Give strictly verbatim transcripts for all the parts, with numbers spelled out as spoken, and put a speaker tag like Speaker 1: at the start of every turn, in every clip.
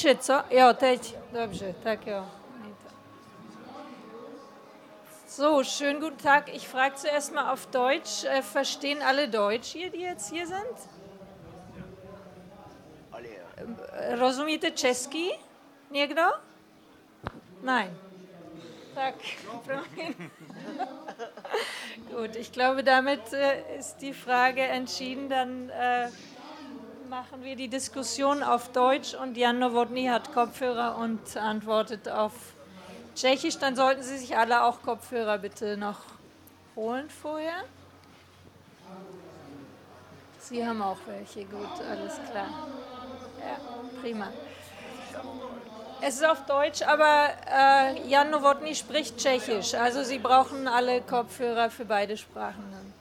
Speaker 1: Slyšet, co? Jo, teď. Dobře, tak jo. So, schönen guten Tag. Ich frage zuerst mal auf Deutsch. Äh, verstehen alle Deutsch hier, die jetzt hier sind? Äh, Rozumíte česky? Někdo? Nein. Tak, promiň. Gut, ich glaube, damit äh, ist die Frage entschieden. Dann äh, machen wir die Diskussion auf Deutsch und Jan Nowotny hat Kopfhörer und antwortet auf Tschechisch. Dann sollten Sie sich alle auch Kopfhörer bitte noch holen vorher. Sie haben auch welche, gut, alles klar. Ja, prima. Es ist auf Deutsch, aber äh, Jan Nowotny spricht Tschechisch, also Sie brauchen alle Kopfhörer für beide Sprachen. Dann.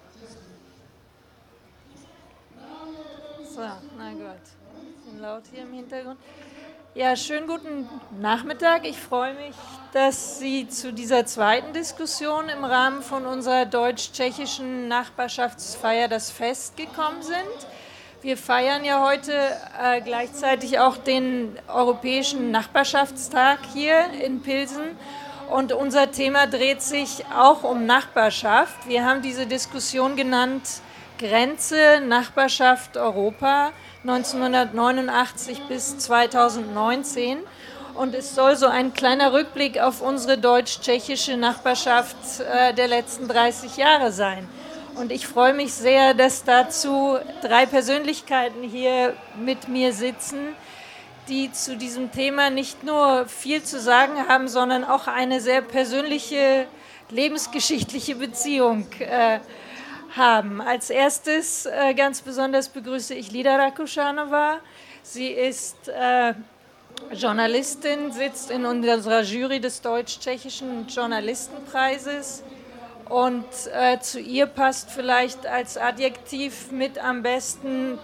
Speaker 1: So, na gut. Bisschen laut hier im Hintergrund. Ja, schönen guten Nachmittag. Ich freue mich, dass Sie zu dieser zweiten Diskussion im Rahmen von unserer deutsch-tschechischen Nachbarschaftsfeier das Fest gekommen sind. Wir feiern ja heute äh, gleichzeitig auch den Europäischen Nachbarschaftstag hier in Pilsen und unser Thema dreht sich auch um Nachbarschaft. Wir haben diese Diskussion genannt Grenze, Nachbarschaft, Europa neunzehnhundertneunundachtzig bis zweitausendneunzehn und es soll so ein kleiner Rückblick auf unsere deutsch-tschechische Nachbarschaft äh, der letzten dreißig Jahre sein. Und ich freue mich sehr, dass dazu drei Persönlichkeiten hier mit mir sitzen, die zu diesem Thema nicht nur viel zu sagen haben, sondern auch eine sehr persönliche, lebensgeschichtliche Beziehung äh, haben. Als erstes äh, ganz besonders begrüße ich Lida Rakušanová. Sie ist äh, Journalistin, sitzt in unserer Jury des Deutsch-Tschechischen Journalistenpreises. Und äh, zu ihr passt vielleicht als Adjektiv mit am besten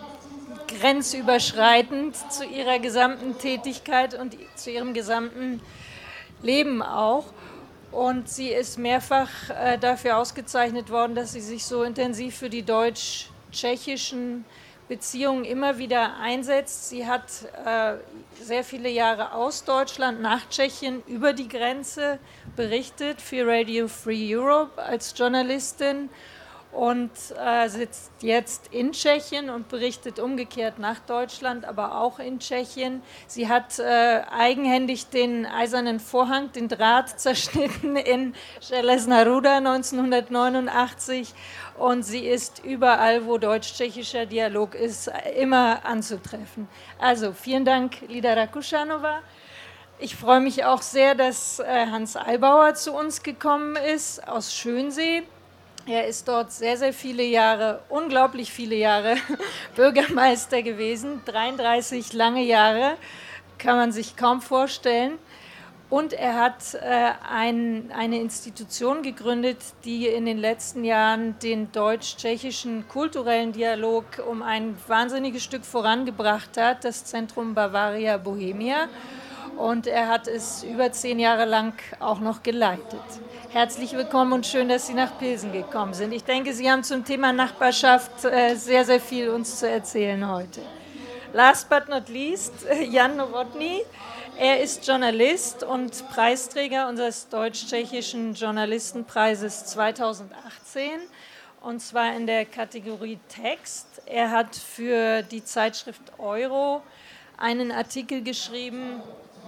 Speaker 1: grenzüberschreitend zu ihrer gesamten Tätigkeit und zu ihrem gesamten Leben auch. Und sie ist mehrfach äh, dafür ausgezeichnet worden, dass sie sich so intensiv für die deutsch-tschechischen Beziehungen immer wieder einsetzt. Sie hat äh, sehr viele Jahre aus Deutschland nach Tschechien über die Grenze berichtet für Radio Free Europe als Journalistin und äh, sitzt jetzt in Tschechien und berichtet umgekehrt nach Deutschland, aber auch in Tschechien. Sie hat äh, eigenhändig den eisernen Vorhang, den Draht zerschnitten in Železná Ruda neunzehnhundertneunundachtzig und sie ist überall, wo deutsch-tschechischer Dialog ist, immer anzutreffen. Also vielen Dank, Lida Rakušanová. Ich freue mich auch sehr, dass äh, Hans Eibauer zu uns gekommen ist aus Schönsee. Er ist dort sehr, sehr viele Jahre, unglaublich viele Jahre Bürgermeister gewesen, dreiunddreißig lange Jahre, kann man sich kaum vorstellen. Und er hat äh, ein, eine Institution gegründet, die in den letzten Jahren den deutsch-tschechischen kulturellen Dialog um ein wahnsinniges Stück vorangebracht hat, das Zentrum Bavaria Bohemia. Und er hat es über zehn Jahre lang auch noch geleitet. Herzlich willkommen und schön, dass Sie nach Pilsen gekommen sind. Ich denke, Sie haben zum Thema Nachbarschaft äh, sehr, sehr viel uns zu erzählen heute. Last but not least, Jan Nowotny. Er ist Journalist und Preisträger unseres deutsch-tschechischen Journalistenpreises zweitausendachtzehn, und zwar in der Kategorie Text. Er hat für die Zeitschrift Euro einen Artikel geschrieben,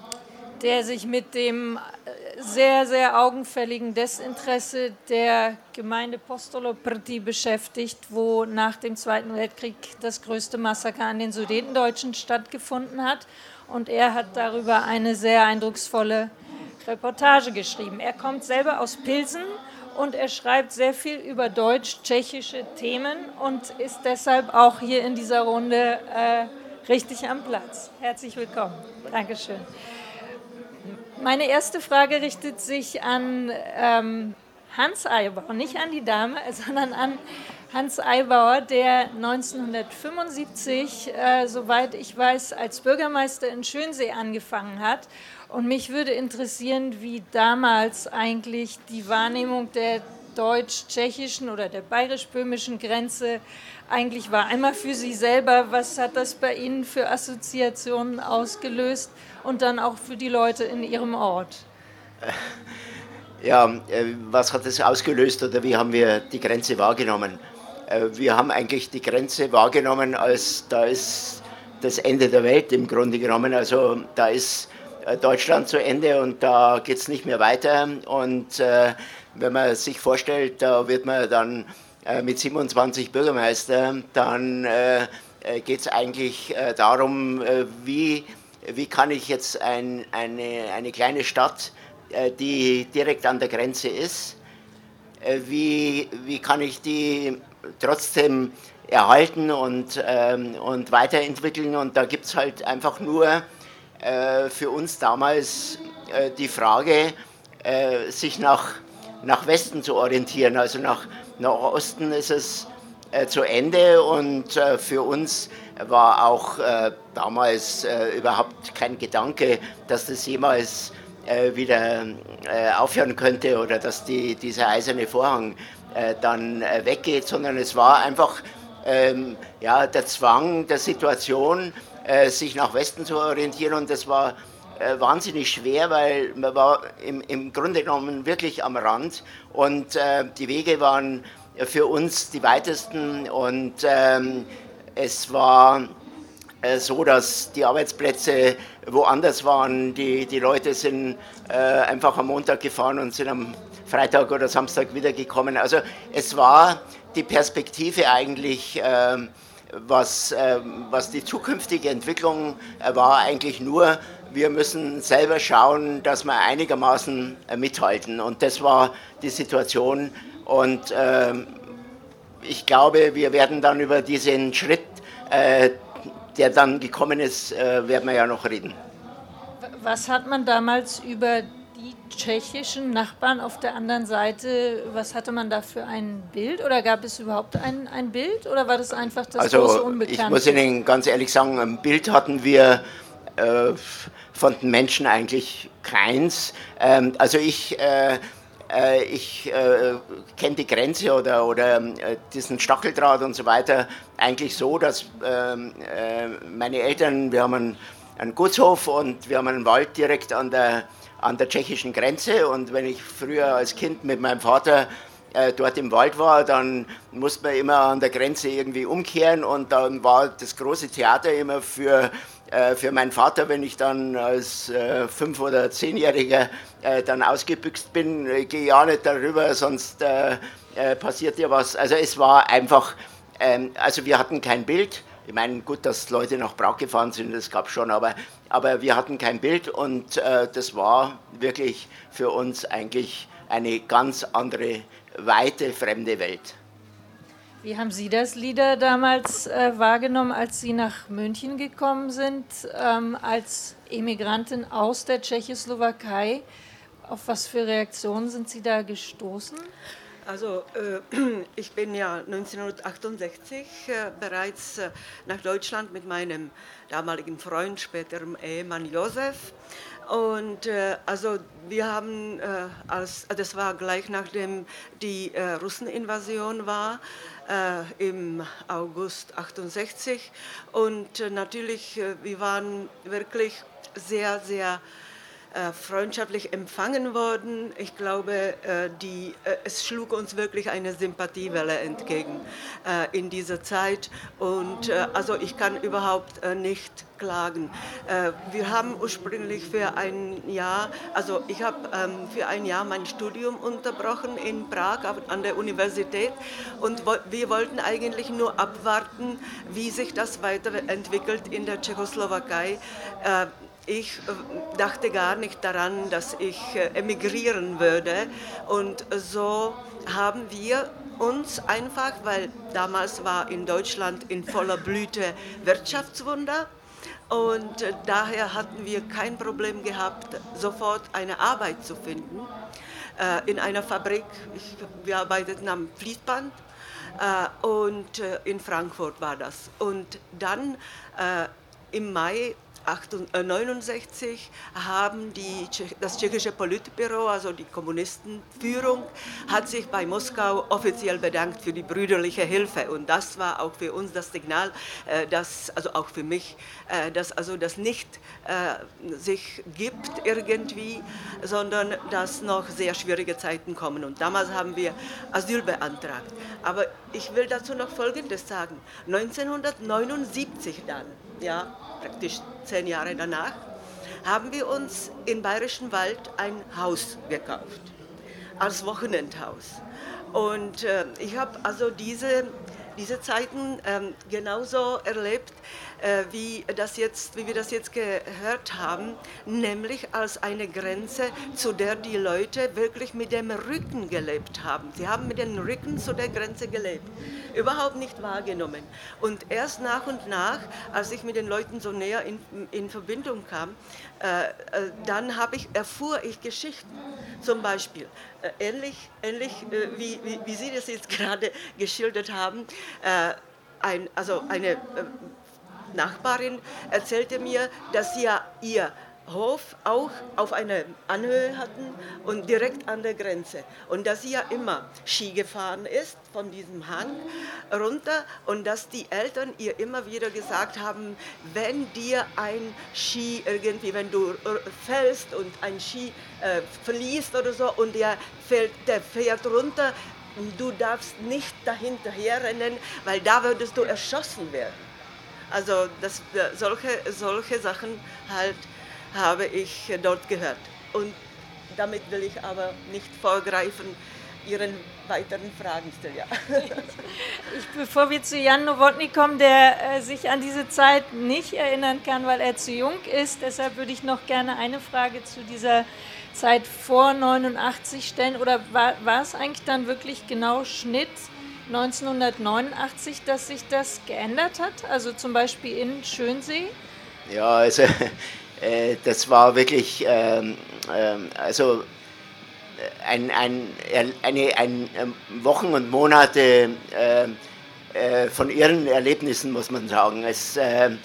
Speaker 1: der sich mit dem sehr, sehr augenfälligen Desinteresse der Gemeinde Postoloprty beschäftigt, wo nach dem Zweiten Weltkrieg das größte Massaker an den Sudetendeutschen stattgefunden hat. Und er hat darüber eine sehr eindrucksvolle Reportage geschrieben. Er kommt selber aus Pilsen und er schreibt sehr viel über deutsch-tschechische Themen und ist deshalb auch hier in dieser Runde äh, richtig am Platz. Herzlich willkommen. Dankeschön. Meine erste Frage richtet sich an ähm, Hans Eibauer, nicht an die Dame, sondern an Hans Eibauer, der neunzehnhundertfünfundsiebzig, äh, soweit ich weiß, als Bürgermeister in Schönsee angefangen hat. Und mich würde interessieren, wie damals eigentlich die Wahrnehmung der deutsch-tschechischen oder der bayerisch-böhmischen Grenze eigentlich war. Einmal für Sie selber, was hat das bei Ihnen für Assoziationen ausgelöst und dann auch für die Leute in Ihrem Ort?
Speaker 2: Ja, was hat es ausgelöst oder wie haben wir die Grenze wahrgenommen? Wir haben eigentlich die Grenze wahrgenommen, als da ist das Ende der Welt im Grunde genommen. Also da ist Deutschland zu Ende und da geht es nicht mehr weiter. Und äh, wenn man sich vorstellt, da wird man dann äh, mit siebenundzwanzig Bürgermeister, dann äh, geht es eigentlich äh, darum, äh, wie, wie kann ich jetzt ein, eine, eine kleine Stadt, äh, die direkt an der Grenze ist, äh, wie, wie kann ich die trotzdem erhalten und, ähm, und weiterentwickeln. Und da gibt es halt einfach nur äh, für uns damals äh, die Frage, äh, sich nach, nach Westen zu orientieren. Also nach, nach Osten ist es äh, zu Ende und äh, für uns war auch äh, damals äh, überhaupt kein Gedanke, dass das jemals äh, wieder äh, aufhören könnte oder dass die, dieser eiserne Vorhang äh, dann äh, weggeht, sondern es war einfach ähm, ja, der Zwang der Situation, äh, sich nach Westen zu orientieren, und das war äh, wahnsinnig schwer, weil man war im, im Grunde genommen wirklich am Rand und äh, die Wege waren für uns die weitesten und ähm, es war äh, so, dass die Arbeitsplätze woanders waren, die, die Leute sind äh, einfach am Montag gefahren und sind am Freitag oder Samstag wiedergekommen. Also es war die Perspektive eigentlich, äh, was, äh, was die zukünftige Entwicklung äh, war, eigentlich nur, wir müssen selber schauen, dass wir einigermaßen äh, mithalten. Und das war die Situation. Und äh, ich glaube, wir werden dann über diesen Schritt, äh, der dann gekommen ist, äh, werden wir ja noch reden.
Speaker 1: Was hat man damals über die tschechischen Nachbarn auf der anderen Seite, was hatte man da für ein Bild? Oder gab es überhaupt ein, ein Bild? Oder war das einfach das
Speaker 2: also,
Speaker 1: große Unbekannte?
Speaker 2: Ich muss Ihnen ganz ehrlich sagen, ein Bild hatten wir äh, von den Menschen eigentlich keins. Ähm, also ich... Äh, Ich äh, kenne die Grenze oder, oder äh, diesen Stacheldraht und so weiter eigentlich so, dass äh, meine Eltern, wir haben einen, einen Gutshof und wir haben einen Wald direkt an der, an der tschechischen Grenze, und wenn ich früher als Kind mit meinem Vater äh, dort im Wald war, dann musste man immer an der Grenze irgendwie umkehren, und dann war das große Theater immer für Für meinen Vater, wenn ich dann als äh, fünf- oder zehnjähriger äh, dann ausgebüxt bin, äh, gehe ja nicht darüber, sonst äh, äh, passiert ja was. Also es war einfach, ähm, also wir hatten kein Bild. Ich meine, gut, dass Leute nach Prag gefahren sind, das gab es schon, aber, aber wir hatten kein Bild, und äh, das war wirklich für uns eigentlich eine ganz andere, weite, fremde Welt.
Speaker 1: Wie haben Sie das Lieder damals äh, wahrgenommen, als Sie nach München gekommen sind, ähm, als Emigrantin aus der Tschechoslowakei? Auf was für Reaktionen sind Sie da gestoßen?
Speaker 3: Also äh, ich bin ja neunzehnhundertachtundsechzig äh, bereits äh, nach Deutschland mit meinem damaligen Freund, späterem Ehemann Josef. Und äh, also wir haben, äh, als, das war gleich nachdem die äh, Russeninvasion war, äh, im August achtundsechzig. Und äh, natürlich, äh, wir waren wirklich sehr, sehr äh, freundschaftlich empfangen worden. Ich glaube, äh, die, äh, es schlug uns wirklich eine Sympathiewelle entgegen äh, in dieser Zeit. Und äh, also ich kann überhaupt äh, nicht klagen. Äh, wir haben ursprünglich für ein Jahr, also ich habe ähm, für ein Jahr mein Studium unterbrochen in Prag an der Universität, und wo, wir wollten eigentlich nur abwarten, wie sich das weiterentwickelt in der Tschechoslowakei. Äh, Ich dachte gar nicht daran, dass ich emigrieren würde, und so haben wir uns einfach, weil damals war in Deutschland in voller Blüte Wirtschaftswunder, und daher hatten wir kein Problem gehabt, sofort eine Arbeit zu finden in einer Fabrik. Ich, wir arbeiteten am Fließband und in Frankfurt war das. Und dann im Mai neunzehnhundertneunundsechzig haben die, das tschechische Politbüro, also die Kommunistenführung, hat sich bei Moskau offiziell bedankt für die brüderliche Hilfe. Und das war auch für uns das Signal, dass, also auch für mich, dass also das nicht äh, sich gibt irgendwie, sondern dass noch sehr schwierige Zeiten kommen. Und damals haben wir Asyl beantragt. Aber ich will dazu noch Folgendes sagen. neunzehnhundertneunundsiebzig dann, ja, praktisch zehn Jahre danach, haben wir uns im Bayerischen Wald ein Haus gekauft, als Wochenendhaus. Und äh, ich habe also diese, diese Zeiten ähm, genauso erlebt, äh, wie, das jetzt, wie wir das jetzt gehört haben, nämlich als eine Grenze, zu der die Leute wirklich mit dem Rücken gelebt haben. Sie haben mit dem Rücken zu der Grenze gelebt, überhaupt nicht wahrgenommen. Und erst nach und nach, als ich mit den Leuten so näher in, in Verbindung kam, äh, äh, dann habe ich, erfuhr ich Geschichten. Zum Beispiel, äh, ähnlich, ähnlich äh, wie, wie, wie Sie das jetzt gerade geschildert haben, äh, ein, also eine äh, Nachbarin erzählte mir, dass sie ja ihr Hof auch auf einer Anhöhe hatten und direkt an der Grenze. Und dass sie ja immer Ski gefahren ist von diesem Hang runter und dass die Eltern ihr immer wieder gesagt haben, wenn dir ein Ski irgendwie, wenn du fällst und ein Ski äh, verliest oder so und der fällt, der fährt runter, du darfst nicht dahinterher rennen, weil da würdest du erschossen werden. Also das, solche, solche Sachen halt habe ich dort gehört. Und damit will ich aber nicht vorgreifen, Ihren weiteren Fragen stellen. Ja.
Speaker 1: Ich, bevor wir zu Jan Nowotny kommen, der äh, sich an diese Zeit nicht erinnern kann, weil er zu jung ist, deshalb würde ich noch gerne eine Frage zu dieser Zeit vor neunundachtzig stellen. Oder war, war es eigentlich dann wirklich genau Schnitt neunzehnhundertneunundachtzig, dass sich das geändert hat? Also zum Beispiel in Schönsee?
Speaker 2: Ja, also äh, das war wirklich, ähm, ähm, also ein, ein, eine, ein Wochen und Monate äh, äh, von irren Erlebnissen, muss man sagen. Es, äh, äh,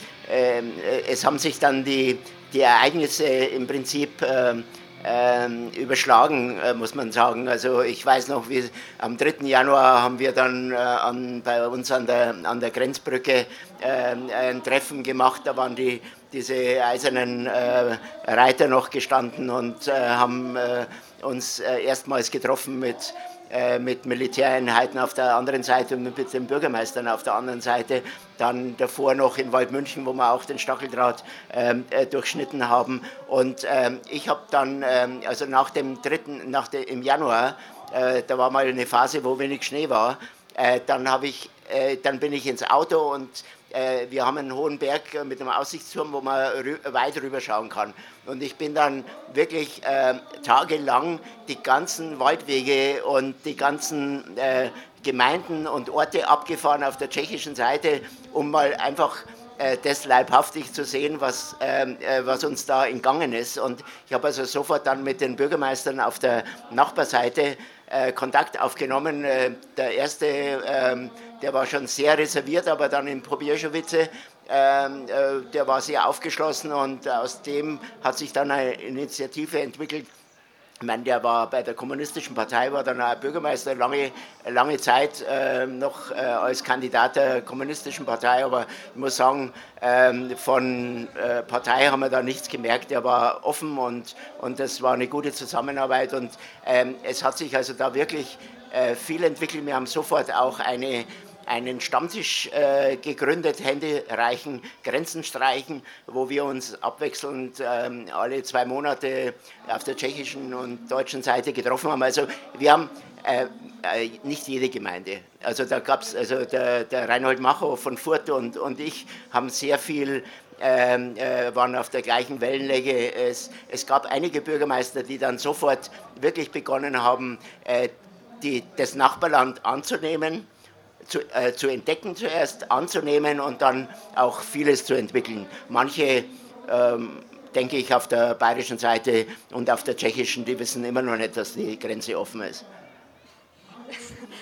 Speaker 2: es haben sich dann die, die Ereignisse im Prinzip äh, Ähm, überschlagen, äh, muss man sagen. Also ich weiß noch, wie am dritten Januar haben wir dann äh, an, bei uns an der, an der Grenzbrücke äh, ein Treffen gemacht. Da waren die, diese eisernen äh, Reiter noch gestanden und äh, haben äh, uns äh, erstmals getroffen mit mit Militäreinheiten auf der anderen Seite und mit den Bürgermeistern auf der anderen Seite. Dann davor noch in Waldmünchen, wo wir auch den Stacheldraht ähm, äh, durchschnitten haben. Und ähm, ich habe dann, ähm, also nach dem dritten, nach dem, im Januar, äh, da war mal eine Phase, wo wenig Schnee war, äh, dann, hab ich, äh, dann bin ich ins Auto und äh, wir haben einen hohen Berg mit einem Aussichtsturm, wo man rü- weit rüber schauen kann. Und ich bin dann wirklich äh, tagelang die ganzen Waldwege und die ganzen äh, Gemeinden und Orte abgefahren auf der tschechischen Seite, um mal einfach äh, das leibhaftig zu sehen, was, äh, was uns da entgangen ist. Und ich habe also sofort dann mit den Bürgermeistern auf der Nachbarseite äh, Kontakt aufgenommen. Äh, der erste, äh, der war schon sehr reserviert, aber dann in Pobježovice, Ähm, äh, der war sehr aufgeschlossen und aus dem hat sich dann eine Initiative entwickelt. Ich meine, der war bei der Kommunistischen Partei, war dann auch Bürgermeister lange, lange Zeit äh, noch äh, als Kandidat der Kommunistischen Partei, aber ich muss sagen, ähm, von äh, Partei haben wir da nichts gemerkt. Er war offen und, und das war eine gute Zusammenarbeit und ähm, es hat sich also da wirklich äh, viel entwickelt. Wir haben sofort auch eine einen Stammtisch äh, gegründet, Hände reichen, Grenzen streichen, wo wir uns abwechselnd ähm, alle zwei Monate auf der tschechischen und deutschen Seite getroffen haben. Also wir haben äh, äh, nicht jede Gemeinde. Also da gab es, also der, der Reinhold Machow von Furth und, und ich haben sehr viel, ähm, äh, waren auf der gleichen Wellenlänge. Es, es gab einige Bürgermeister, die dann sofort wirklich begonnen haben, äh, die, das Nachbarland anzunehmen. Zu, äh, zu entdecken zuerst, anzunehmen und dann auch vieles zu entwickeln. Manche, ähm, denke ich, auf der bayerischen Seite und auf der tschechischen, die wissen immer noch nicht, dass die Grenze offen ist.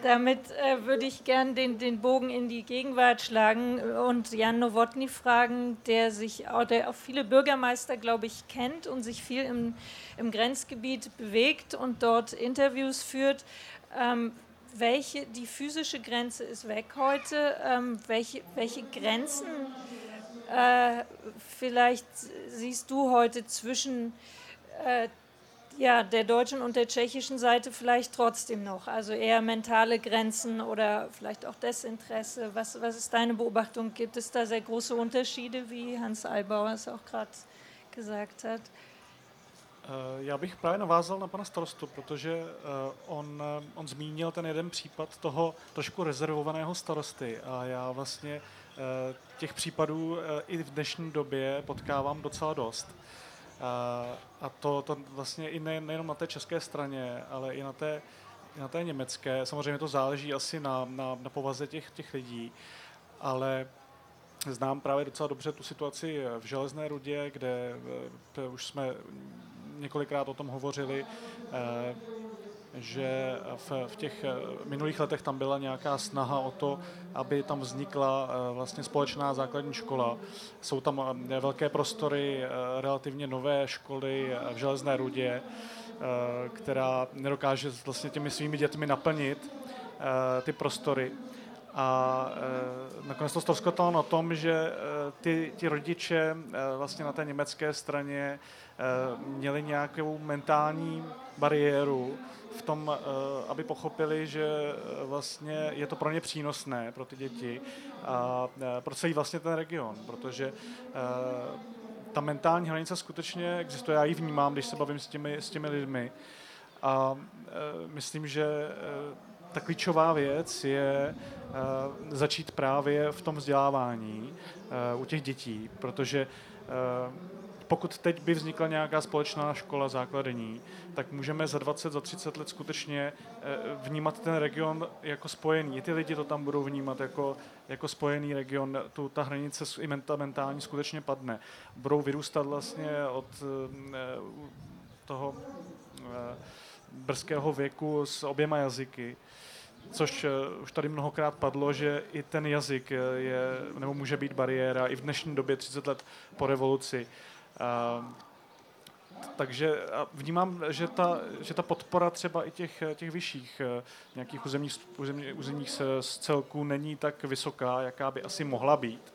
Speaker 1: Damit äh, würde ich gern den, den Bogen in die Gegenwart schlagen und Jan Nowotny fragen, der sich auch, der auch viele Bürgermeister, glaube ich, kennt und sich viel im, im Grenzgebiet bewegt und dort Interviews führt. Ähm, welche, die physische Grenze ist weg heute. Ähm, welche, welche Grenzen äh, vielleicht siehst du heute zwischen äh, ja, der deutschen und der tschechischen Seite vielleicht trotzdem noch? Also eher mentale Grenzen oder vielleicht auch Desinteresse. Was, was ist deine Beobachtung? Gibt es da sehr große Unterschiede, wie Hans Albauer es auch gerade gesagt hat?
Speaker 4: Já bych právě navázal na pana starostu, protože on, on zmínil ten jeden případ toho trošku rezervovaného starosty a já vlastně těch případů i v dnešní době potkávám docela dost. A to, to vlastně i ne, nejenom na té české straně, ale i na té, i na té německé. Samozřejmě to záleží asi na, na, na povaze těch, těch lidí, ale znám právě docela dobře tu situaci v Železné Rudě, kde už jsme několikrát o tom hovořili, že v, v těch minulých letech tam byla nějaká snaha o to, aby tam vznikla vlastně společná základní škola. Jsou tam velké prostory, relativně nové školy v Železné Rudě, která nedokáže vlastně těmi svými dětmi naplnit ty prostory. A e, nakonec to ztroskotalo na tom, že e, ty, ty rodiče e, vlastně na té německé straně e, měli nějakou mentální bariéru v tom, e, aby pochopili, že e, vlastně je to pro ně přínosné, pro ty děti a e, pro celý vlastně ten region, protože e, ta mentální hranice skutečně existuje, já ji vnímám, když se bavím s těmi, s těmi lidmi a e, myslím, že e, ta klíčová věc je uh, začít právě v tom vzdělávání uh, u těch dětí, protože uh, pokud teď by vznikla nějaká společná škola základní, tak můžeme za dvacet, za třicet let skutečně uh, vnímat ten region jako spojený. I ty lidi to tam budou vnímat jako, jako spojený region. Tu, ta hranice i mentální skutečně padne. Budou vyrůstat vlastně od uh, toho uh, brzkého věku s oběma jazyky, což už tady mnohokrát padlo, že i ten jazyk je, nebo může být bariéra i v dnešní době třicet let po revoluci. A, takže vnímám, že ta, že ta podpora třeba i těch, těch vyšších nějakých územních, územních, územních celků není tak vysoká, jaká by asi mohla být.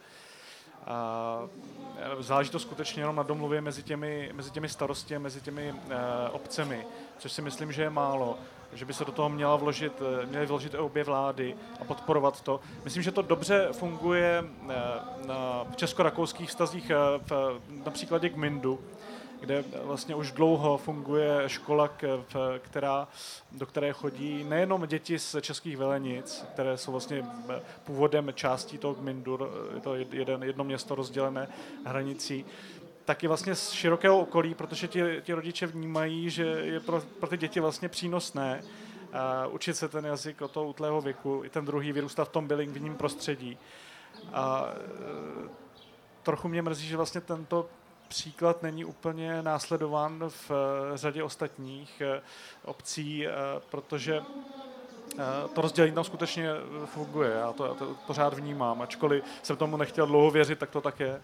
Speaker 4: A záleží to skutečně jenom na domluvě mezi těmi, mezi těmi starosty a mezi těmi e, obcemi, což si myslím, že je málo, že by se do toho měla vložit, měly vložit obě vlády a podporovat to. Myslím, že to dobře funguje e, na česko-rakouských vztazích, e, v, na příkladě Gmindu, kde vlastně už dlouho funguje škola, která, do které chodí nejenom děti z českých Velenic, které jsou vlastně původem částí toho Gmindu, je to jeden, jedno město rozdělené hranicí, tak i vlastně z širokého okolí, protože ti, ti rodiče vnímají, že je pro, pro ty děti vlastně přínosné a učit se ten jazyk od toho útlého věku, i ten druhý vyrůstat v tom bilingvním prostředí. A e, trochu mě mrzí, že vlastně tento příklad není úplně následován v řadě ostatních obcí, protože to rozdělení tam skutečně funguje. Já to, já to pořád vnímám, ačkoliv jsem tomu nechtěl dlouho věřit, tak to tak je.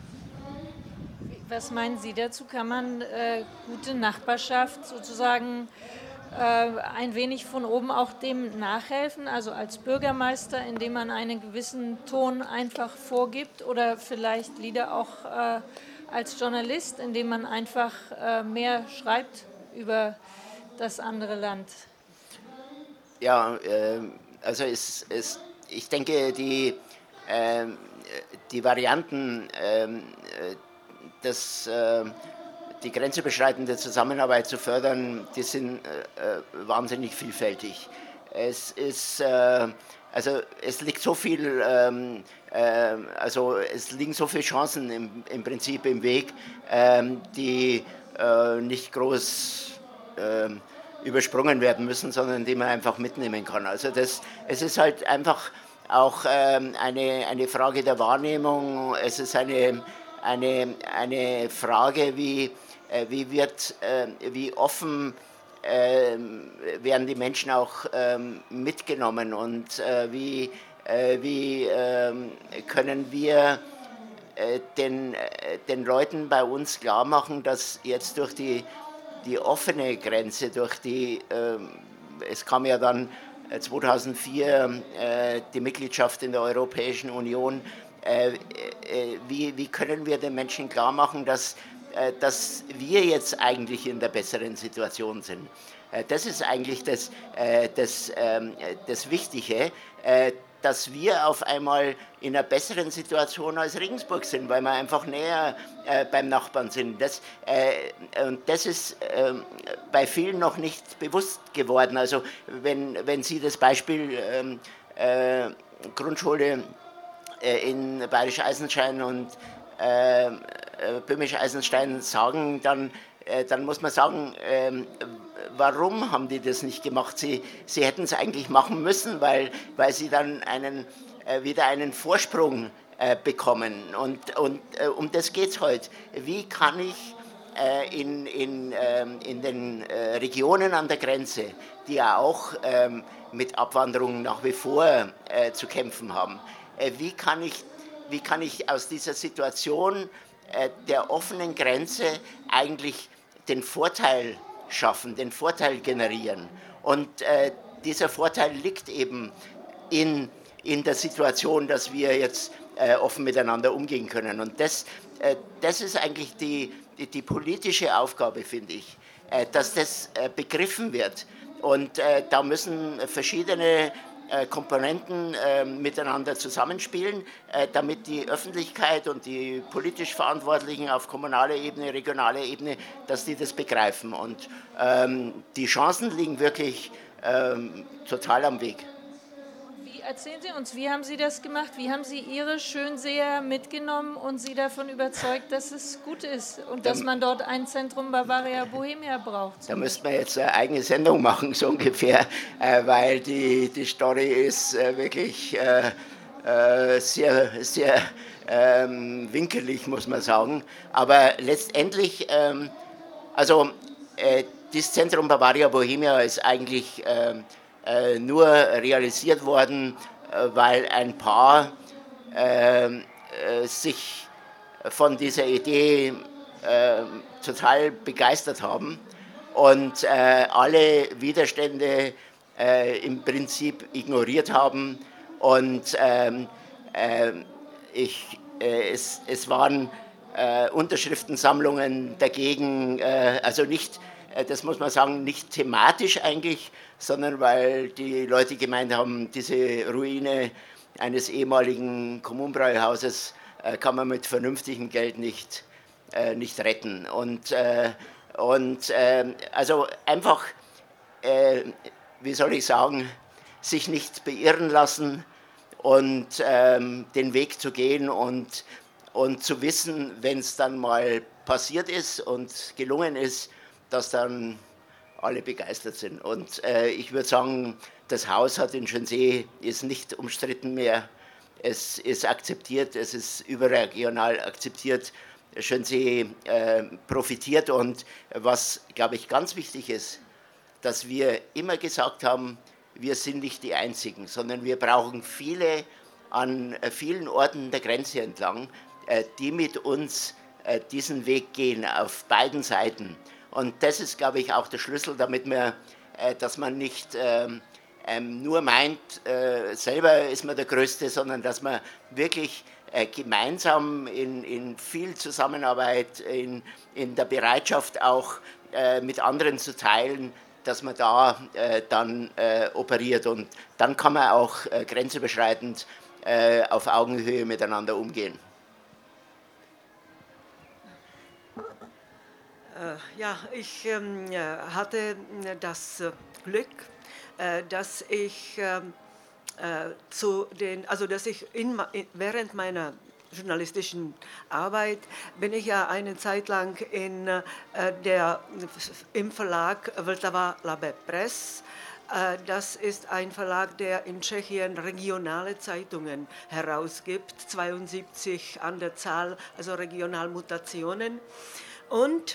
Speaker 1: Was meinen Sie dazu? Kann man äh, gute Nachbarschaft sozusagen äh, ein wenig von oben auch dem nachhelfen, also als Bürgermeister, indem man einen gewissen Ton einfach vorgibt oder vielleicht Lieder auch äh, als Journalist, indem man einfach äh, mehr schreibt über das andere Land?
Speaker 2: Ja, äh, also es, es, ich denke, die, äh, die Varianten, äh, das, äh, die grenzüberschreitende Zusammenarbeit zu fördern, die sind äh, wahnsinnig vielfältig. Es ist, äh, also es liegt so viel, ähm, äh, also es liegen so viele Chancen im, im Prinzip im Weg, ähm, die äh, nicht groß äh, übersprungen werden müssen, sondern die man einfach mitnehmen kann. Also das, es ist halt einfach auch ähm, eine, eine Frage der Wahrnehmung. Es ist eine, eine, eine Frage, wie, äh, wie, wird, äh, wie offen äh, werden die Menschen auch äh, mitgenommen und äh, wie, äh, wie äh, können wir äh, den, äh, den Leuten bei uns klar machen, dass jetzt durch die, die offene Grenze, durch die, äh, es kam ja dann zweitausendvier äh, die Mitgliedschaft in der Europäischen Union, äh, äh, wie, wie können wir den Menschen klar machen, dass, äh, dass wir jetzt eigentlich in der besseren Situation sind. Äh, das ist eigentlich das, äh, das, äh, das Wichtige, äh, dass wir auf einmal in einer besseren Situation als Regensburg sind, weil wir einfach näher äh, beim Nachbarn sind. Das, äh, und das ist äh, bei vielen noch nicht bewusst geworden. Also wenn, wenn Sie das Beispiel äh, äh, Grundschule äh, in Bayerisch Eisenstein und äh, Böhmisch Eisenstein sagen, dann, äh, dann muss man sagen, äh, warum haben die das nicht gemacht? Sie, sie hätten es eigentlich machen müssen, weil, weil sie dann einen, äh, wieder einen Vorsprung äh, bekommen. Und, und äh, um das geht es heute. Wie kann ich äh, in, in, äh, in den äh, Regionen an der Grenze, die ja auch äh, mit Abwanderung nach wie vor äh, zu kämpfen haben, äh, wie, kann ich, wie kann ich aus dieser Situation äh, der offenen Grenze eigentlich den Vorteil schaffen, den Vorteil generieren. Und äh, dieser Vorteil liegt eben in, in der Situation, dass wir jetzt äh, offen miteinander umgehen können. Und das, äh, das ist eigentlich die, die, die politische Aufgabe, finde ich, äh, dass das äh, begriffen wird. Und äh, da müssen verschiedene äh, Komponenten äh, miteinander zusammenspielen, äh, damit die Öffentlichkeit und die politisch Verantwortlichen auf kommunaler Ebene, regionaler Ebene, dass die das begreifen. Und ähm, die Chancen liegen wirklich ähm, total am Weg.
Speaker 1: Wie, erzählen Sie uns, wie haben Sie das gemacht? Wie haben Sie Ihre Schönseher mitgenommen und Sie davon überzeugt, dass es gut ist und dass man dort ein Zentrum Bavaria Bohemia braucht?
Speaker 2: Da müssten wir jetzt eine eigene Sendung machen, so ungefähr, äh, weil die, die Story ist äh, wirklich äh, äh, sehr, sehr ähm, winkelig, muss man sagen. Aber letztendlich, ähm, also äh, das Zentrum Bavaria Bohemia ist eigentlich äh, äh, nur realisiert worden, äh, weil ein Paar äh, äh, sich von dieser Idee äh, total begeistert haben und äh, alle Widerstände äh, im Prinzip ignoriert haben. Und ähm, äh, ich, äh, es, es waren äh, Unterschriftensammlungen dagegen, äh, also nicht, äh, das muss man sagen, nicht thematisch eigentlich, sondern weil die Leute gemeint haben, diese Ruine eines ehemaligen Kommunbräuhauses äh, kann man mit vernünftigem Geld nicht, äh, nicht retten. Und, äh, und äh, also einfach, äh, wie soll ich sagen, sich nicht beirren lassen und ähm, den Weg zu gehen und, und zu wissen, wenn es dann mal passiert ist und gelungen ist, dass dann alle begeistert sind. Und äh, ich würde sagen, das Haus hat in Schönsee, ist nicht umstritten mehr. Es ist akzeptiert, es ist überregional akzeptiert. Schönsee äh, profitiert und was, glaube ich, ganz wichtig ist, dass wir immer gesagt haben, wir sind nicht die Einzigen, sondern wir brauchen viele an äh, vielen Orten der Grenze entlang, äh, die mit uns äh, diesen Weg gehen, auf beiden Seiten. Und das ist, glaube ich, auch der Schlüssel, damit man, äh, dass man nicht ähm, ähm, nur meint, äh, selber ist man der Größte, sondern dass man wirklich äh, gemeinsam in, in viel Zusammenarbeit, in, in der Bereitschaft auch äh, mit anderen zu teilen, dass man da äh, dann äh, operiert. Und dann kann man auch äh, grenzüberschreitend äh, auf Augenhöhe miteinander umgehen.
Speaker 3: Ja, ich ähm, hatte das Glück, äh, dass ich äh, zu den, also dass ich in, während meiner journalistischen Arbeit bin ich ja eine Zeit lang in äh, der, im Verlag Vltava Labe Press. Äh, das ist ein Verlag, der in Tschechien regionale Zeitungen herausgibt, zweiundsiebzig an der Zahl, also Regionalmutationen. Und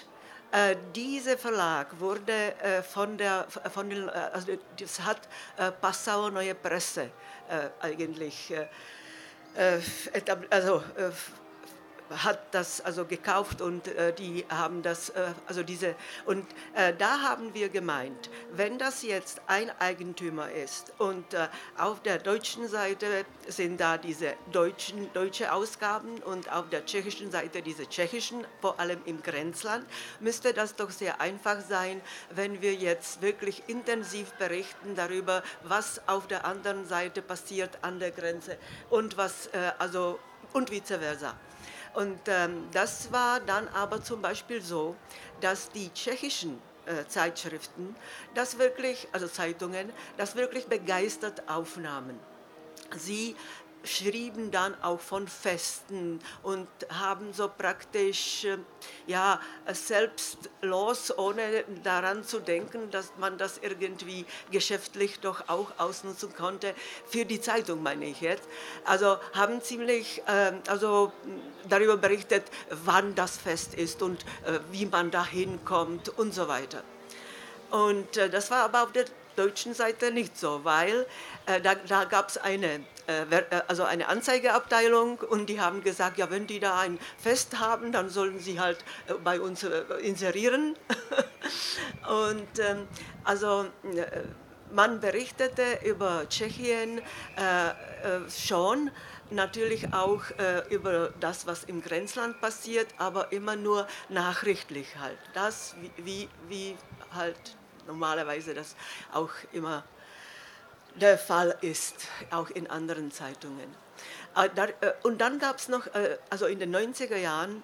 Speaker 3: Äh, dieser Verlag wurde äh, von der, von den, äh, also das hat äh, Passau Neue Presse äh, eigentlich, äh, äh, also äh, hat das also gekauft und äh, die haben das, äh, also diese, und äh, da haben wir gemeint, wenn das jetzt ein Eigentümer ist und äh, auf der deutschen Seite sind da diese deutschen, deutsche Ausgaben und auf der tschechischen Seite diese tschechischen, vor allem im Grenzland, müsste das doch sehr einfach sein, wenn wir jetzt wirklich intensiv berichten darüber, was auf der anderen Seite passiert an der Grenze und was, äh, also, und vice versa. Und ähm, das war dann aber zum Beispiel so, dass die tschechischen äh, Zeitschriften das wirklich, also Zeitungen, das wirklich begeistert aufnahmen. Sie schrieben dann auch von Festen und haben so praktisch äh, ja, selbstlos, ohne daran zu denken, dass man das irgendwie geschäftlich doch auch ausnutzen konnte, für die Zeitung meine ich jetzt. Also haben ziemlich äh, also darüber berichtet, wann das Fest ist und äh, wie man da hinkommt und so weiter. Und äh, das war aber auf der deutschen Seite nicht so, weil äh, da, da gab es eine, äh, also eine Anzeigeabteilung und die haben gesagt, ja, wenn die da ein Fest haben, dann sollen sie halt äh, bei uns äh, inserieren. Und ähm, also äh, man berichtete über Tschechien äh, äh, schon, natürlich auch äh, über das, was im Grenzland passiert, aber immer nur nachrichtlich halt. Das, wie, wie, wie halt normalerweise das auch immer der Fall ist, auch in anderen Zeitungen. Und dann gab es noch, also in den neunziger Jahren,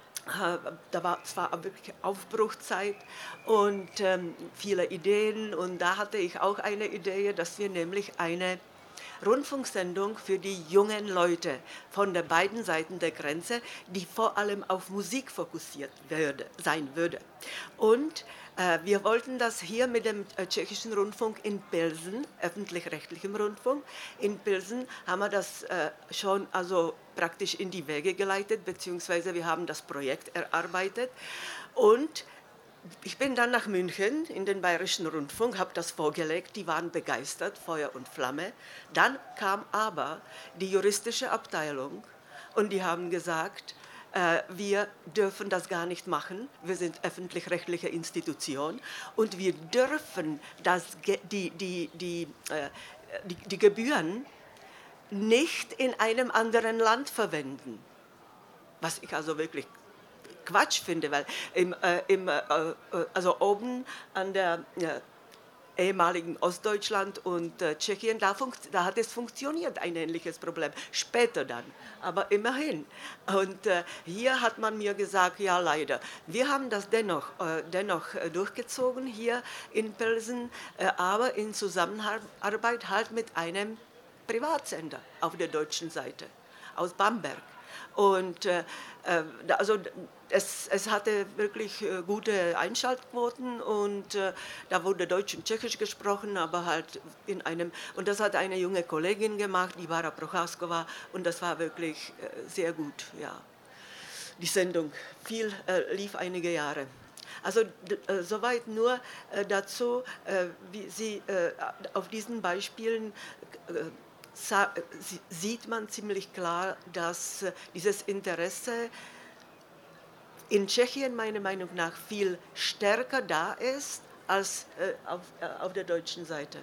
Speaker 3: da war es war wirklich Aufbruchzeit und ähm, viele Ideen und da hatte ich auch eine Idee, dass wir nämlich eine Rundfunksendung für die jungen Leute von den beiden Seiten der Grenze, die vor allem auf Musik fokussiert würde, sein würde. Und äh, wir wollten das hier mit dem äh, tschechischen Rundfunk in Pilsen, öffentlich-rechtlichem Rundfunk, in Pilsen haben wir das äh, schon also praktisch in die Wege geleitet, beziehungsweise wir haben das Projekt erarbeitet und ich bin dann nach München in den Bayerischen Rundfunk, habe das vorgelegt, die waren begeistert, Feuer und Flamme. Dann kam aber die juristische Abteilung und die haben gesagt, äh, wir dürfen das gar nicht machen, wir sind öffentlich-rechtliche Institution und wir dürfen das, die, die, die, äh, die, die Gebühren nicht in einem anderen Land verwenden. Was ich also wirklich Quatsch finde, weil im, äh, im, äh, also oben an der äh, ehemaligen Ostdeutschland und äh, Tschechien, da, da hat es funktioniert, ein ähnliches Problem, später dann, aber immerhin. Und äh, hier hat man mir gesagt, ja leider, wir haben das dennoch, äh, dennoch äh, durchgezogen hier in Pilsen, äh, aber in Zusammenarbeit halt mit einem Privatsender auf der deutschen Seite, aus Bamberg. Und äh, also es, es hatte wirklich äh, gute Einschaltquoten und äh, da wurde Deutsch und Tschechisch gesprochen, aber halt in einem, und das hat eine junge Kollegin gemacht, die Vara Procházková, und das war wirklich äh, sehr gut, ja. Die Sendung viel, äh, lief einige Jahre. Also äh, soweit nur äh, dazu, äh, wie Sie äh, auf diesen Beispielen äh, sieht man ziemlich klar, dass dieses Interesse in Tschechien meiner Meinung nach viel stärker da ist als auf, auf der deutschen Seite.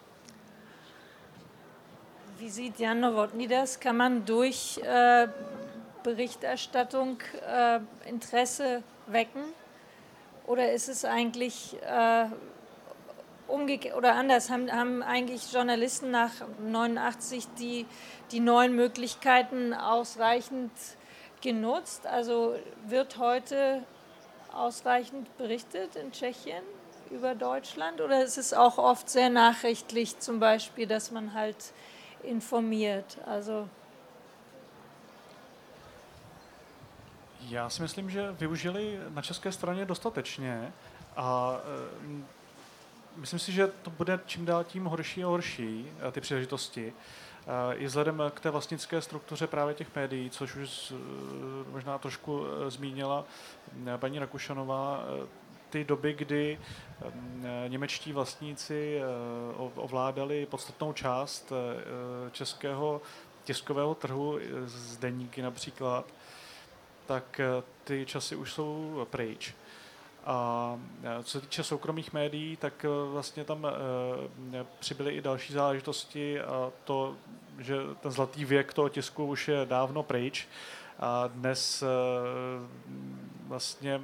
Speaker 1: Wie sieht Jan Nowotny das? Kann man durch äh, Berichterstattung äh, Interesse wecken? Oder ist es eigentlich äh, umgekehrt oder anders? Haben, haben eigentlich Journalisten nach neunundachtzig die, die neuen Möglichkeiten ausreichend genutzt? Also wird heute ausreichend berichtet in Tschechien über Deutschland? Oder ist es auch oft sehr nachrichtlich, zum Beispiel, dass man halt informiert? Also
Speaker 4: Já si myslím, že využili na české straně dostatečně a myslím si, že to bude čím dál tím horší a horší, ty příležitosti. I vzhledem k té vlastnické struktuře právě těch médií, což už možná trošku zmínila paní Rakušanová, ty doby, kdy němečtí vlastníci ovládali podstatnou část českého tiskového trhu, z deníky například, tak ty časy už jsou pryč. A co se týče soukromých médií, tak vlastně tam přibyly i další záležitosti a to, že ten zlatý věk toho tisku už je dávno pryč a dnes vlastně,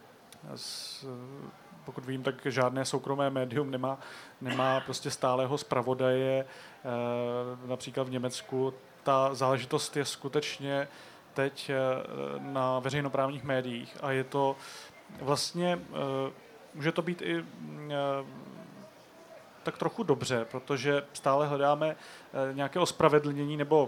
Speaker 4: pokud vím, tak žádné soukromé médium nemá, nemá prostě stálého zpravodaje, například v Německu. Ta záležitost je skutečně teď na veřejnoprávních médiích a je to vlastně, může to být i tak trochu dobře, protože stále hledáme nějaké ospravedlnění, nebo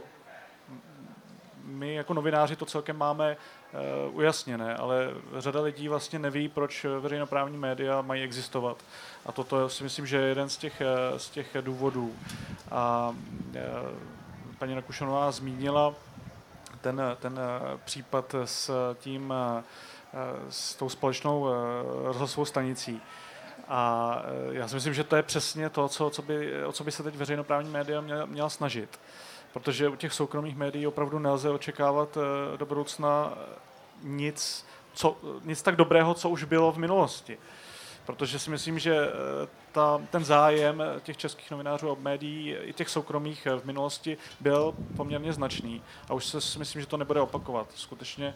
Speaker 4: my jako novináři to celkem máme ujasněné, ale řada lidí vlastně neví, proč veřejnoprávní média mají existovat. A toto si myslím, že je jeden z těch, z těch důvodů. A paní Rakušanová zmínila ten, ten případ s tím, s tou společnou rozhlasovou stanicí. A já si myslím, že to je přesně to, co, co by, o co by se teď veřejnoprávní média měla, měla snažit. Protože u těch soukromých médií opravdu nelze očekávat do budoucna nic, co, nic tak dobrého, co už bylo v minulosti. Protože si myslím, že ta, ten zájem těch českých novinářů a médií i těch soukromých v minulosti byl poměrně značný. A už se si myslím, že to nebude opakovat. Skutečně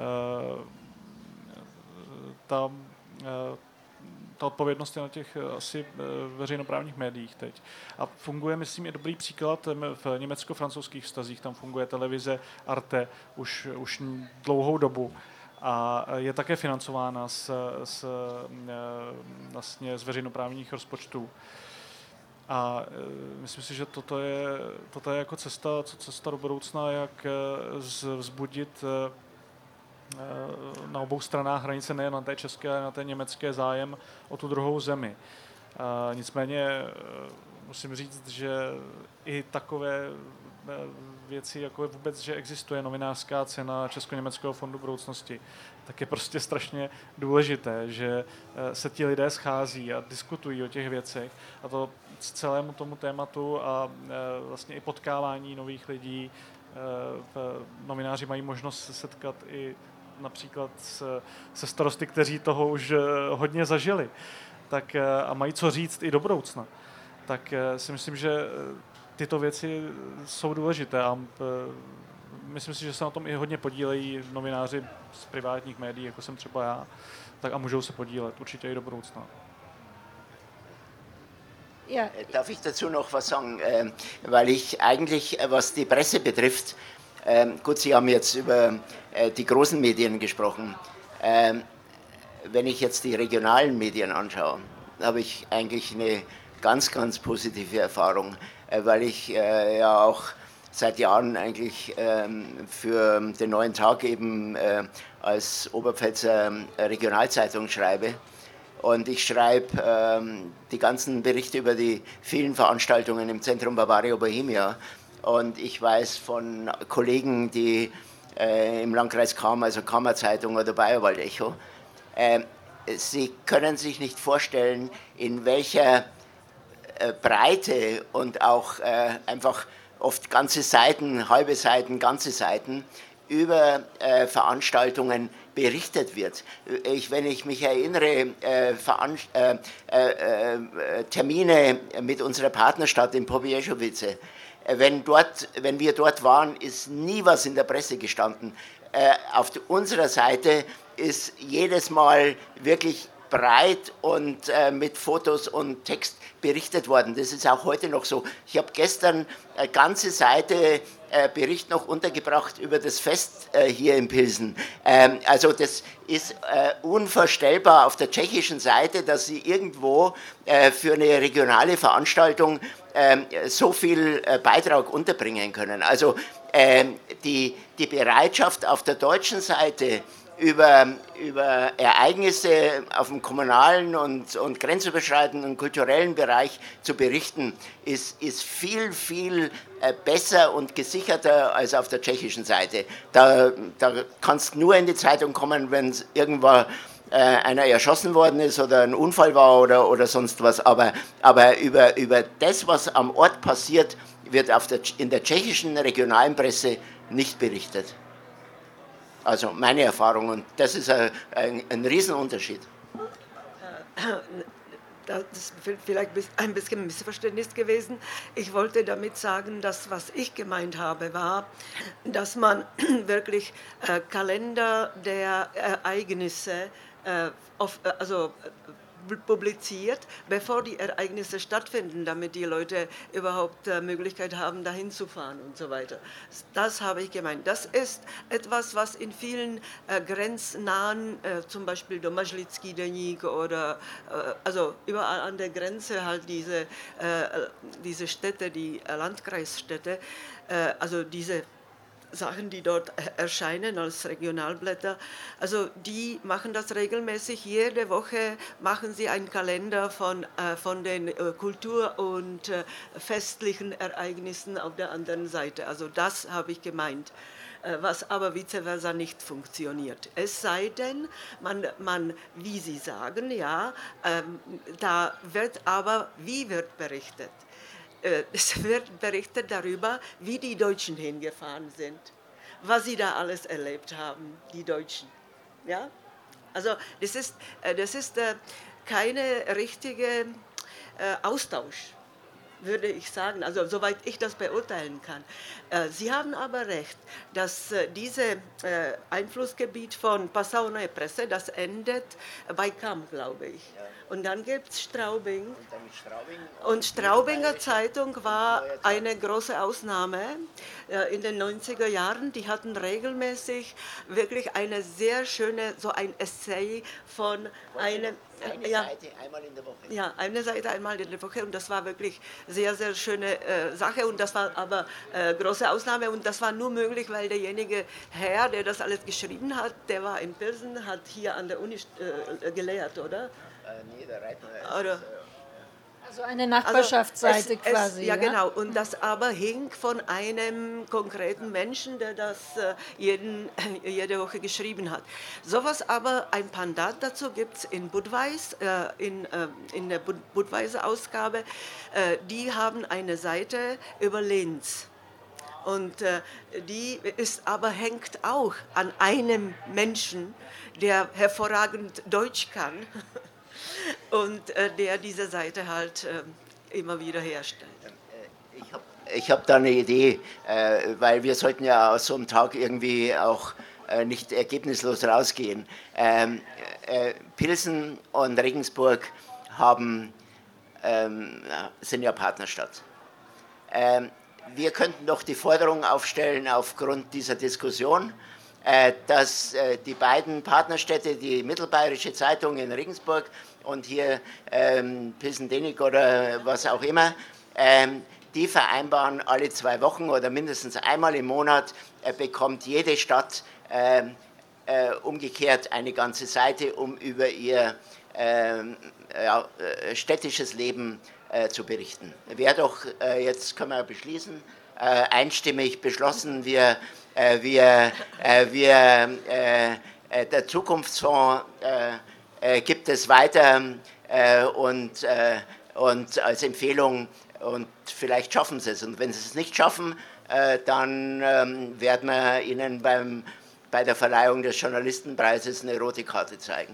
Speaker 4: ta, ta odpovědnost je na těch asi veřejnoprávních médiích teď. A funguje, myslím, i dobrý příklad v německo-francouzských vztazích. Tam funguje televize Arte už, už dlouhou dobu. A je také financována z, z, vlastně z veřejnoprávních rozpočtů. A myslím si, že toto je, toto je jako cesta, cesta do budoucna, jak vzbudit na obou stranách hranice, nejen na té české, ale na té německé zájem o tu druhou zemi. A nicméně musím říct, že i takové věci, jako je vůbec, že existuje novinářská cena Česko-německého fondu budoucnosti, tak je prostě strašně důležité, že se ti lidé schází a diskutují o těch věcech a to celému tomu tématu a vlastně i potkávání nových lidí. Novináři mají možnost se setkat i například se starosty, kteří toho už hodně zažili, tak a mají co říct i do budoucna. Tak si myslím, že tyto věci jsou důležité a myslím si, že se na tom i hodně podílejí novináři z privátních médií, jako jsem třeba já, tak a můžou se podílet určitě i do budoucna.
Speaker 2: Ja. Darf ich dazu noch was sagen? Ähm, weil ich eigentlich, was die Presse betrifft, ähm, gut, Sie haben jetzt über äh, die großen Medien gesprochen. Ähm, wenn ich jetzt die regionalen Medien anschaue, habe ich eigentlich eine ganz, ganz positive Erfahrung, äh, weil ich äh, ja auch seit Jahren eigentlich ähm, für den Neuen Tag eben äh, als Oberpfälzer Regionalzeitung schreibe. Und ich schreibe ähm, die ganzen Berichte über die vielen Veranstaltungen im Zentrum Bavaria Bohemia. Und ich weiß von Kollegen, die äh, im Landkreis Cham, also Kammerzeitung oder Bayerwald Echo, äh, sie können sich nicht vorstellen, in welcher äh, Breite und auch äh, einfach oft ganze Seiten, halbe Seiten, ganze Seiten über äh, Veranstaltungen berichtet wird. Ich, wenn ich mich erinnere, äh, äh, äh, äh, Termine mit unserer Partnerstadt in Pobieżowice, äh, wenn, dort, wenn wir dort waren, ist nie was in der Presse gestanden. Äh, auf unserer Seite ist jedes Mal wirklich breit und äh, mit Fotos und Text berichtet worden. Das ist auch heute noch so. Ich habe gestern eine ganze Seite äh, Bericht noch untergebracht über das Fest äh, hier in Pilsen. Ähm, also das ist äh, unvorstellbar auf der tschechischen Seite, dass sie irgendwo äh, für eine regionale Veranstaltung äh, so viel äh, Beitrag unterbringen können. Also äh, die, die Bereitschaft auf der deutschen Seite über, über Ereignisse auf dem kommunalen und, und grenzüberschreitenden kulturellen Bereich zu berichten, ist, ist viel, viel besser und gesicherter als auf der tschechischen Seite. Da, da kannst du nur in die Zeitung kommen, wenn irgendwo äh, einer erschossen worden ist oder ein Unfall war oder, oder sonst was. Aber, aber über, über das, was am Ort passiert, wird auf der, in der tschechischen regionalen Presse nicht berichtet. Also meine Erfahrung, und das ist ein, ein, ein Riesenunterschied.
Speaker 3: Das ist vielleicht ein bisschen Missverständnis gewesen. Ich wollte damit sagen, dass was ich gemeint habe, war, dass man wirklich äh, Kalender der Ereignisse äh, auf, also, publiziert, bevor die Ereignisse stattfinden, damit die Leute überhaupt äh, Möglichkeit haben, dahin zu fahren und so weiter. Das habe ich gemeint. Das ist etwas, was in vielen äh, grenznahen, äh, zum Beispiel Domažlický deník oder äh, also überall an der Grenze halt diese, äh, diese Städte, die äh, Landkreisstädte, äh, also diese Sachen, die dort erscheinen als Regionalblätter. Also die machen das regelmäßig. Jede Woche machen sie einen Kalender von, äh, von den äh, Kultur- und äh, festlichen Ereignissen auf der anderen Seite. Also das habe ich gemeint, äh, was aber vice versa nicht funktioniert. Es sei denn, man, man wie Sie sagen, ja, ähm, da wird aber, wie wird berichtet? Es wird berichtet darüber, wie die Deutschen hingefahren sind, was sie da alles erlebt haben, die Deutschen. Ja? Also das ist, das ist keine richtige Austausch, würde ich sagen, also soweit ich das beurteilen kann. Sie haben aber recht, dass dieses Einflussgebiet von Passau Neue Presse, das endet bei Kamm, glaube ich. Und dann gibt es Straubing. Und, Straubing und Straubinger Zeitung war eine große Ausnahme in den neunziger Jahren. Die hatten regelmäßig wirklich eine sehr schöne, so ein Essay von einem...
Speaker 2: Eine
Speaker 3: ja,
Speaker 2: Seite einmal in der Woche.
Speaker 3: Ja, eine Seite einmal in der Woche, und das war wirklich sehr, sehr schöne äh, Sache, und das war aber äh, große Ausnahme, und das war nur möglich, weil derjenige Herr, der das alles geschrieben hat, der war in Pilsen, hat hier an der Uni äh, gelehrt, oder?
Speaker 2: Äh, nee, der Reitner ist,
Speaker 3: oder?
Speaker 2: Äh,
Speaker 1: Also eine Nachbarschaftsseite
Speaker 3: also es,
Speaker 1: quasi.
Speaker 3: Es, ja,
Speaker 1: ja,
Speaker 3: genau. Und das aber hing von einem konkreten Menschen, der das äh, jeden, jede Woche geschrieben hat. Sowas aber, ein Pendant dazu gibt es in Budweis, äh, in, äh, in der Budweiser Ausgabe. Äh, die haben eine Seite über Linz. Und äh, die ist aber hängt auch an einem Menschen, der hervorragend Deutsch kann. Und äh, der diese Seite halt äh, immer wieder herstellt.
Speaker 2: Ich habe ich hab da eine Idee, äh, weil wir sollten ja aus so einem Tag irgendwie auch äh, nicht ergebnislos rausgehen. Ähm, äh, Pilsen und Regensburg haben, ähm, sind ja Partnerstadt. Ähm, wir könnten doch die Forderung aufstellen aufgrund dieser Diskussion, äh, dass äh, die beiden Partnerstädte, die Mittelbayerische Zeitung in Regensburg und hier ähm, Pilsen-Deník oder was auch immer, ähm, die vereinbaren alle zwei Wochen oder mindestens einmal im Monat äh, bekommt jede Stadt äh, äh, umgekehrt eine ganze Seite, um über ihr äh, ja, äh, städtisches Leben äh, zu berichten. Wäre doch, äh, jetzt können wir beschließen, äh, einstimmig beschlossen, wir, äh, wir, äh, wir äh, äh, der Zukunftsfonds äh, Äh, gibt es weiter äh, und, äh, und als Empfehlung, und vielleicht schaffen sie es. Und wenn sie es nicht schaffen, äh, dann ähm, werden wir ihnen beim, bei der Verleihung des Journalistenpreises eine rote Karte zeigen.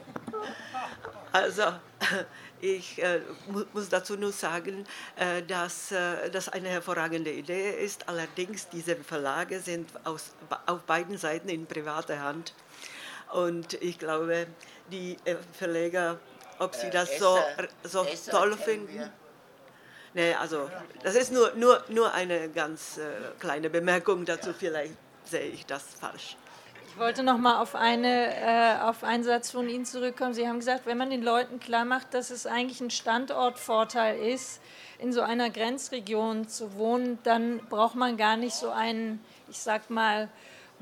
Speaker 3: Also ich äh, muss dazu nur sagen, äh, dass äh, das eine hervorragende Idee ist. Allerdings, diese Verlage sind aus, auf beiden Seiten in privater Hand. Und ich glaube, die Verleger, ob sie das so, so toll finden. Nee, also das ist nur, nur, nur eine ganz äh, kleine Bemerkung dazu, vielleicht sehe ich das falsch.
Speaker 1: Ich wollte noch mal auf, eine, äh, auf einen Satz von Ihnen zurückkommen. Sie haben gesagt, wenn man den Leuten klar macht, dass es eigentlich ein Standortvorteil ist, in so einer Grenzregion zu wohnen, dann braucht man gar nicht so einen, ich sag mal,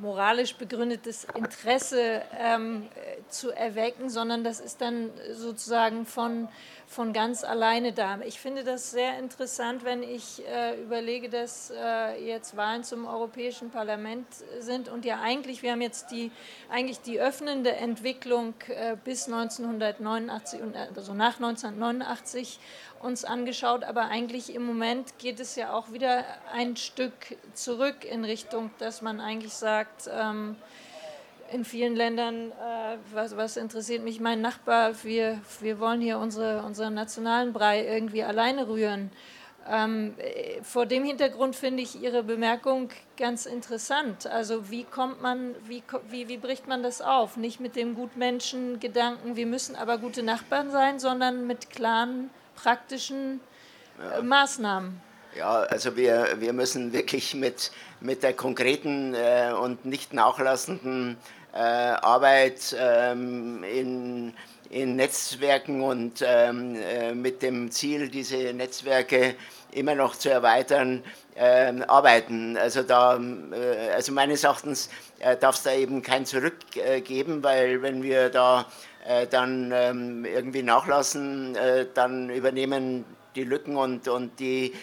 Speaker 1: moralisch begründetes Interesse ähm, zu erwecken, sondern das ist dann sozusagen von, von ganz alleine da. Ich finde das sehr interessant, wenn ich äh, überlege, dass äh, jetzt Wahlen zum Europäischen Parlament sind und ja eigentlich, wir haben jetzt die, eigentlich die öffnende Entwicklung äh, bis neunzehnhundertneunundachtzig, also nach neunzehnhundertneunundachtzig uns angeschaut, aber eigentlich im Moment geht es ja auch wieder ein Stück zurück in Richtung, dass man eigentlich sagt, ähm, in vielen Ländern, äh, was, was interessiert mich mein Nachbar, wir, wir wollen hier unsere, unseren nationalen Brei irgendwie alleine rühren. Ähm, vor dem Hintergrund finde ich Ihre Bemerkung ganz interessant. Also wie kommt man, wie, wie, wie bricht man das auf? Nicht mit dem Gutmenschen-Gedanken, wir müssen aber gute Nachbarn sein, sondern mit klaren, praktischen äh, ja. Maßnahmen.
Speaker 2: Ja, also wir, wir müssen wirklich mit, mit der konkreten äh, und nicht nachlassenden äh, Arbeit ähm, in, in Netzwerken und ähm, äh, mit dem Ziel, diese Netzwerke immer noch zu erweitern, äh, arbeiten. Also, da, äh, also meines Erachtens äh, darf es da eben kein Zurück äh, geben, weil wenn wir da äh, dann ähm, irgendwie nachlassen, äh, dann übernehmen die Lücken und, und die,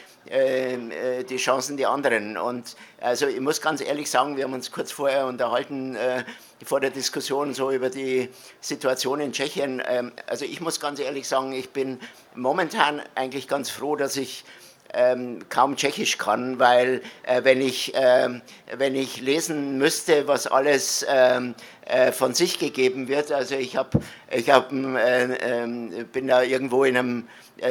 Speaker 2: äh, die Chancen die anderen. Und also ich muss ganz ehrlich sagen, wir haben uns kurz vorher unterhalten, äh, vor der Diskussion so über die Situation in Tschechien. Ähm, also ich muss ganz ehrlich sagen, ich bin momentan eigentlich ganz froh, dass ich Ähm, kaum Tschechisch kann, weil äh, wenn, ich, äh, wenn ich lesen müsste, was alles ähm, äh, von sich gegeben wird, also ich, hab, ich hab, äh, äh, bin da irgendwo in einem,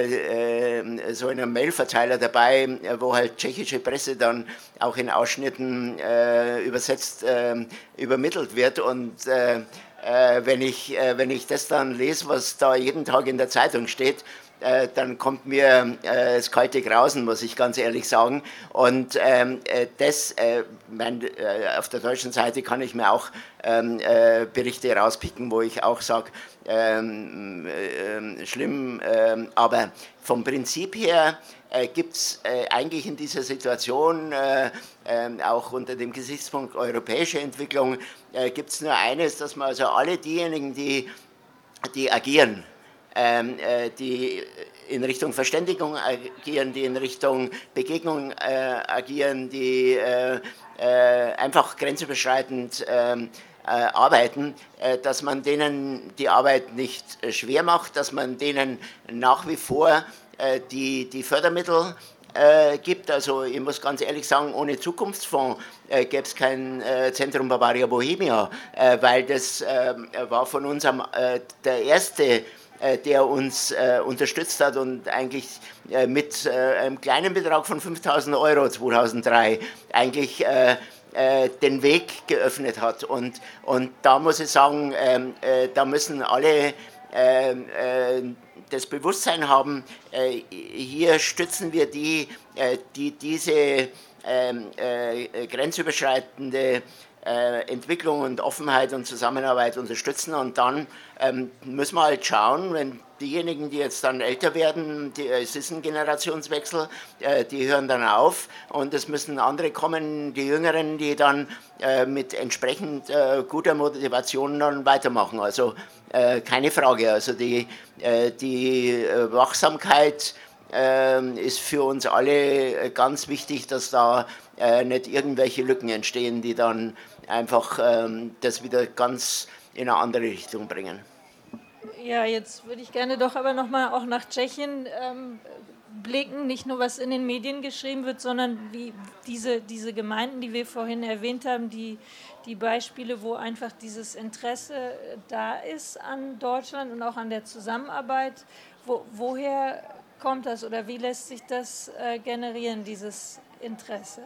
Speaker 2: äh, äh, so in einem Mailverteiler dabei, wo halt tschechische Presse dann auch in Ausschnitten äh, übersetzt, äh, übermittelt wird und äh, äh, wenn, ich, äh, wenn ich das dann lese, was da jeden Tag in der Zeitung steht, Äh, dann kommt mir äh, das kalte Grausen, muss ich ganz ehrlich sagen. Und ähm, äh, das, äh, mein, äh, auf der deutschen Seite kann ich mir auch ähm, äh, Berichte rauspicken, wo ich auch sage, ähm, äh, schlimm, äh, aber vom Prinzip her äh, gibt es äh, eigentlich in dieser Situation, äh, äh, auch unter dem Gesichtspunkt europäische Entwicklung, äh, gibt es nur eines, dass man also alle diejenigen, die, die agieren, die in Richtung Verständigung agieren, die in Richtung Begegnung äh, agieren, die äh, äh, einfach grenzüberschreitend äh, arbeiten, äh, dass man denen die Arbeit nicht äh, schwer macht, dass man denen nach wie vor äh, die, die Fördermittel äh, gibt. Also ich muss ganz ehrlich sagen, ohne Zukunftsfonds äh, gäbe es kein äh, Zentrum Bavaria Bohemia, äh, weil das äh, war von uns am, äh, der erste, der uns äh, unterstützt hat und eigentlich äh, mit äh, einem kleinen Betrag von fünftausend Euro zweitausenddrei eigentlich äh, äh, den Weg geöffnet hat. Und, und da muss ich sagen, ähm, äh, da müssen alle äh, äh, das Bewusstsein haben, äh, hier stützen wir die, äh, die diese äh, äh, grenzüberschreitende Entwicklung und Offenheit und Zusammenarbeit unterstützen und dann ähm, müssen wir halt schauen, wenn diejenigen, die jetzt dann älter werden, die, es ist ein Generationswechsel, äh, die hören dann auf und es müssen andere kommen, die Jüngeren, die dann äh, mit entsprechend äh, guter Motivation dann weitermachen. Also äh, keine Frage, also die, äh, die Wachsamkeit äh, ist für uns alle ganz wichtig, dass da äh, nicht irgendwelche Lücken entstehen, die dann einfach ähm, das wieder ganz in eine andere Richtung bringen.
Speaker 1: Ja, jetzt würde ich gerne doch aber nochmal auch nach Tschechien ähm, blicken, nicht nur was in den Medien geschrieben wird, sondern wie diese, diese Gemeinden, die wir vorhin erwähnt haben, die, die Beispiele, wo einfach dieses Interesse da ist an Deutschland und auch an der Zusammenarbeit. Wo, woher kommt das oder wie lässt sich das äh, generieren, dieses Interesse?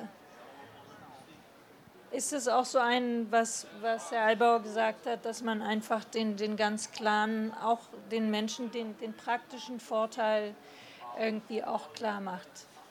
Speaker 1: Ist es auch so ein, was, was Herr Albauer gesagt hat, dass man einfach den, den ganz klaren, auch den Menschen den, den praktischen Vorteil irgendwie auch klar macht?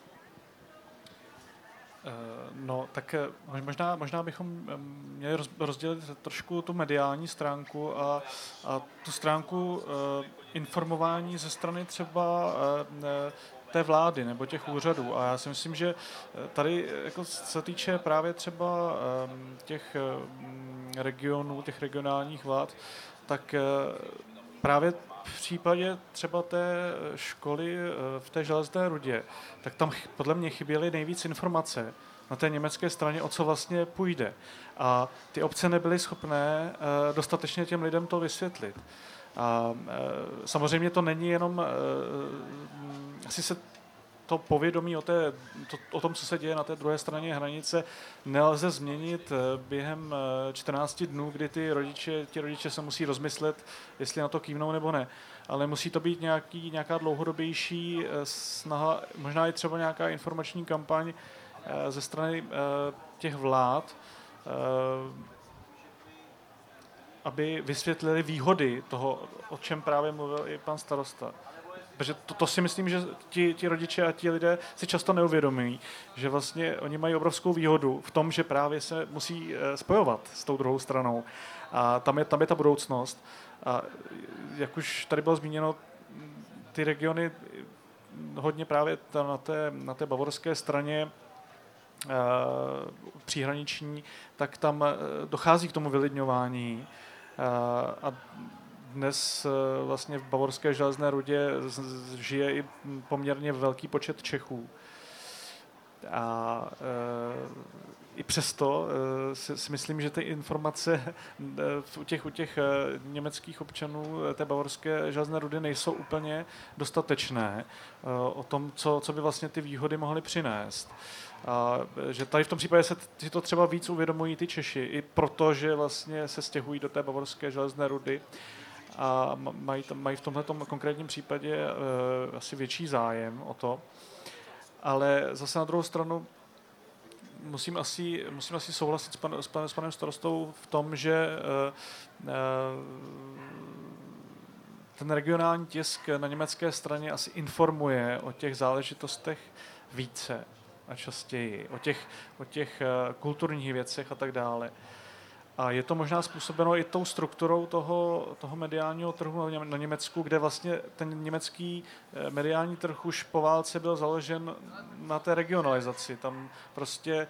Speaker 4: No, tak možná, možná bychom měli rozdělit trošku tu mediální stránku a, a tu stránku informování ze strany třeba té vlády nebo těch úřadů. A já si myslím, že tady, jako se týče právě třeba těch regionů, těch regionálních vlád, tak právě v případě třeba té školy v té Železné Rudě, tak tam podle mě chyběly nejvíc informace na té německé straně, o co vlastně půjde. A ty obce nebyly schopné dostatečně těm lidem to vysvětlit. A samozřejmě to není jenom, asi se to povědomí o, té, to, o tom, co se děje na té druhé straně hranice, nelze změnit během čtrnácti dnů, kdy ty rodiče, ti rodiče se musí rozmyslet, jestli na to kývnou nebo ne. Ale musí to být nějaký, nějaká dlouhodobější snaha, možná i třeba nějaká informační kampaň ze strany těch vlád, aby vysvětlili výhody toho, o čem právě mluvil i pan starosta. Protože to, to si myslím, že ti, ti rodiče a ti lidé si často neuvědomují, že vlastně oni mají obrovskou výhodu v tom, že právě se musí spojovat s tou druhou stranou. A tam je, tam je ta budoucnost. A jak už tady bylo zmíněno, ty regiony hodně právě na té, na té bavorské straně příhraniční, tak tam dochází k tomu vylidňování. A dnes vlastně v bavorské Železné Rudě žije i poměrně velký počet Čechů. A i přesto si, si myslím, že ty informace u těch, u těch německých občanů té bavorské Železné Rudy nejsou úplně dostatečné o tom, co, co by vlastně ty výhody mohly přinést. A že tady v tom případě se si to třeba víc uvědomují ty Češi, i proto, že vlastně se stěhují do té bavorské Železné Rudy a mají, mají v tomto konkrétním případě uh, asi větší zájem o to. Ale zase na druhou stranu musím asi, musím asi souhlasit s, pan, s, pan, s panem starostou v tom, že uh, uh, ten regionální tisk na německé straně asi informuje o těch záležitostech více a častěji, o těch, o těch uh, kulturních věcech a tak dále. A je to možná způsobeno i tou strukturou toho, toho mediálního trhu na Německu, kde vlastně ten německý mediální trh už po válce byl založen na té regionalizaci. Tam prostě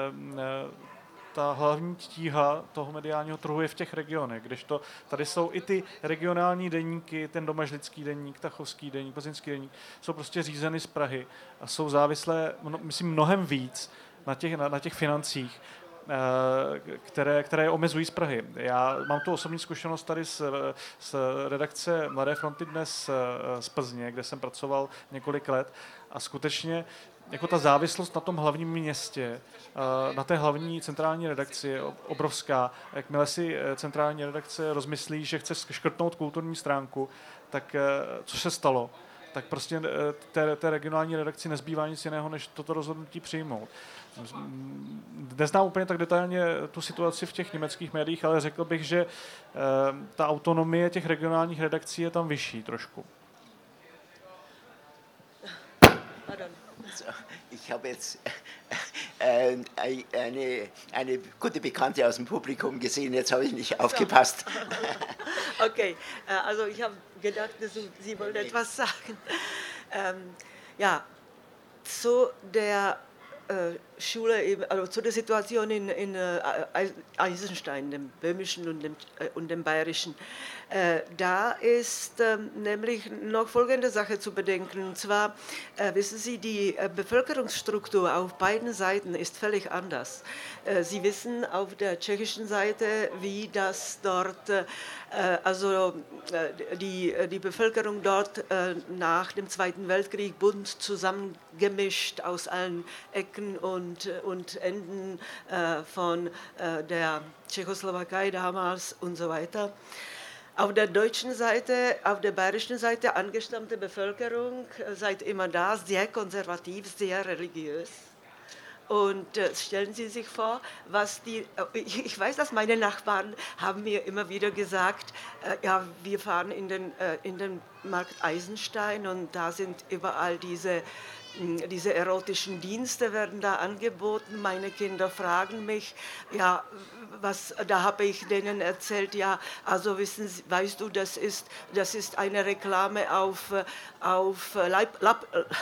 Speaker 4: ta hlavní tíha toho mediálního trhu je v těch regionech, kdežto tady jsou i ty regionální deníky, ten domažlický deník, tachovský deník, plzeňský deník, jsou prostě řízeny z Prahy a jsou závislé, myslím, mnohem víc na těch, na, na těch financích, Které, které omezují z Prahy. Já mám tu osobní zkušenost tady z, z redakce Mladé fronty dnes z Plzně, kde jsem pracoval několik let a skutečně jako ta závislost na tom hlavním městě, na té hlavní centrální redakci je obrovská. Jakmile si centrální redakce rozmyslí, že chce škrtnout kulturní stránku, tak co se stalo? Tak prostě té, té regionální redakci nezbývá nic jiného, než toto rozhodnutí přijmout. Neznám úplně tak detailně tu situaci v těch německých médiích, ale řekl bych, že ta autonomie těch regionálních redakcí je tam vyšší trošku.
Speaker 2: Ich habe jetzt äh, eine, eine gute Bekannte aus dem Publikum gesehen, jetzt habe ich nicht aufgepasst.
Speaker 3: Okay, also ich habe gedacht, Sie wollen etwas sagen. Ähm, ja, zu der äh, Schule, also zu der Situation in, in äh, Eisenstein, dem böhmischen und dem, äh, und dem bayerischen. Äh, da ist äh, nämlich noch folgende Sache zu bedenken, und zwar, äh, wissen Sie, die äh, Bevölkerungsstruktur auf beiden Seiten ist völlig anders. Äh, Sie wissen auf der tschechischen Seite, wie das dort, äh, also äh, die, die Bevölkerung dort äh, nach dem Zweiten Weltkrieg bunt zusammengemischt aus allen Ecken und Und, und Enden äh, von äh, der Tschechoslowakei damals und so weiter. Auf der deutschen Seite, auf der bayerischen Seite angestammte Bevölkerung äh, seid immer da, sehr konservativ, sehr religiös. Und äh, stellen Sie sich vor, was die, äh, ich, ich weiß, dass meine Nachbarn haben mir immer wieder gesagt, äh, ja, wir fahren in den, äh, in den Markt Eisenstein und da sind überall diese diese erotischen Dienste werden da angeboten. Meine Kinder fragen mich, ja, was, da habe ich denen erzählt, ja, also wissen Sie, weißt du, das ist, das ist eine Reklame auf, auf, Leib, Leib,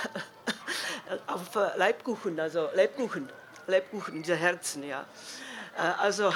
Speaker 3: auf Leibkuchen, also Lebkuchen, Lebkuchen, diese Herzen, ja. Also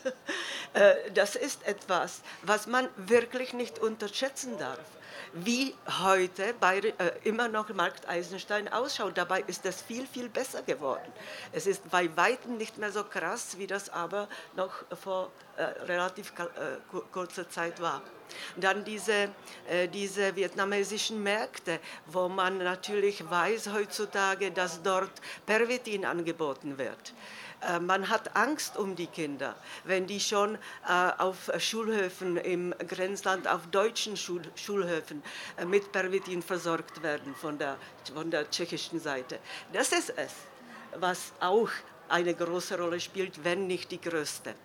Speaker 3: das ist etwas, was man wirklich nicht unterschätzen darf. Wie heute bei, äh, immer noch Markt Eisenstein ausschaut. Dabei ist das viel, viel besser geworden. Es ist bei weitem nicht mehr so krass, wie das aber noch vor äh, relativ äh, kurzer Zeit war. Dann diese, äh, diese vietnamesischen Märkte, wo man natürlich weiß heutzutage, dass dort Pervitin angeboten wird. Man hat Angst um die Kinder, wenn die schon äh, auf Schulhöfen im Grenzland, auf deutschen Schul Schulhöfen äh, mit Pervitin versorgt werden von der, von der tschechischen Seite. Das ist es, was auch eine große Rolle spielt, wenn nicht die größte.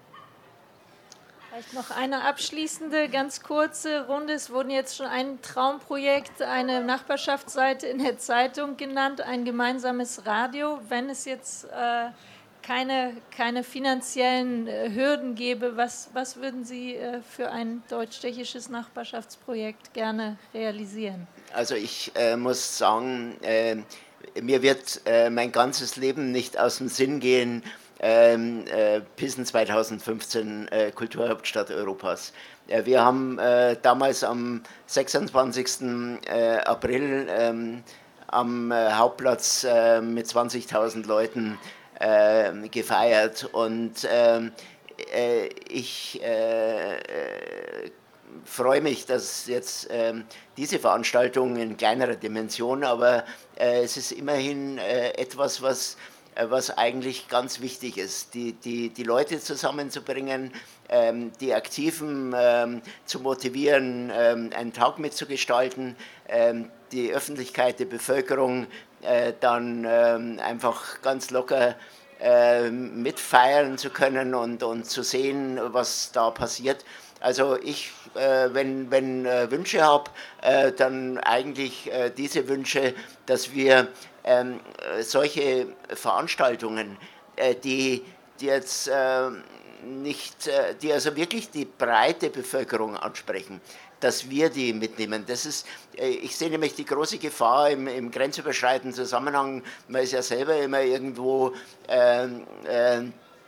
Speaker 1: Vielleicht noch eine abschließende, ganz kurze Runde. Es wurden jetzt schon ein Traumprojekt, eine Nachbarschaftsseite in der Zeitung genannt, ein gemeinsames Radio. Wenn es jetzt äh, keine, keine finanziellen äh, Hürden gäbe, was, was würden Sie äh, für ein deutsch-tschechisches Nachbarschaftsprojekt gerne realisieren?
Speaker 2: Also ich äh, muss sagen, äh, mir wird äh, mein ganzes Leben nicht aus dem Sinn gehen, ähm, äh, Pilsen zweitausendfünfzehn äh, Kulturhauptstadt Europas. Äh, wir haben äh, damals am sechsundzwanzigsten Äh, April ähm, am äh, Hauptplatz äh, mit zwanzigtausend Leuten äh, gefeiert und äh, äh, ich äh, äh, freue mich, dass jetzt äh, diese Veranstaltung in kleinerer Dimension, aber äh, es ist immerhin äh, etwas, was was eigentlich ganz wichtig ist, die, die, die Leute zusammenzubringen, ähm, die Aktiven ähm, zu motivieren, ähm, einen Tag mitzugestalten, ähm, die Öffentlichkeit, die Bevölkerung äh, dann ähm, einfach ganz locker äh, mitfeiern zu können und, und zu sehen, was da passiert. Also ich, äh, wenn, wenn äh, Wünsche habe, äh, dann eigentlich äh, diese Wünsche, dass wir ähm, solche Veranstaltungen, äh, die, die jetzt äh, nicht, äh, die also wirklich die breite Bevölkerung ansprechen, dass wir die mitnehmen. Das ist, äh, ich sehe nämlich die große Gefahr im, im grenzüberschreitenden Zusammenhang, man ist ja selber immer irgendwo äh, äh,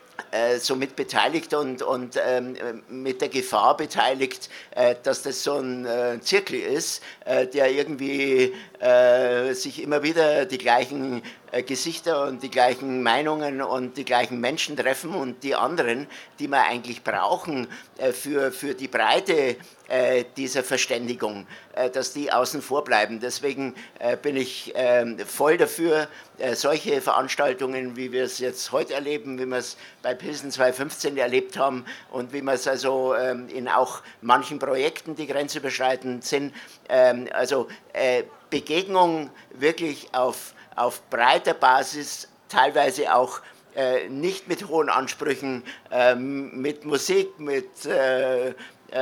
Speaker 2: so mit beteiligt und, und ähm, mit der Gefahr beteiligt, äh, dass das so ein äh, Zirkel ist, äh, der irgendwie äh, sich immer wieder die gleichen äh, Gesichter und die gleichen Meinungen und die gleichen Menschen treffen und die anderen, die wir eigentlich brauchen äh, für, für die Breite äh, dieser Verständigung, äh, dass die außen vor bleiben. Deswegen äh, bin ich äh, voll dafür, äh, solche Veranstaltungen, wie wir es jetzt heute erleben, wie wir es bei Pilsen zweitausendfünfzehn erlebt haben und wie wir es also ähm, in auch manchen Projekten, die grenzüberschreitend sind, ähm, also äh, Begegnung wirklich auf, auf breiter Basis, teilweise auch äh, nicht mit hohen Ansprüchen, äh, mit Musik, mit äh,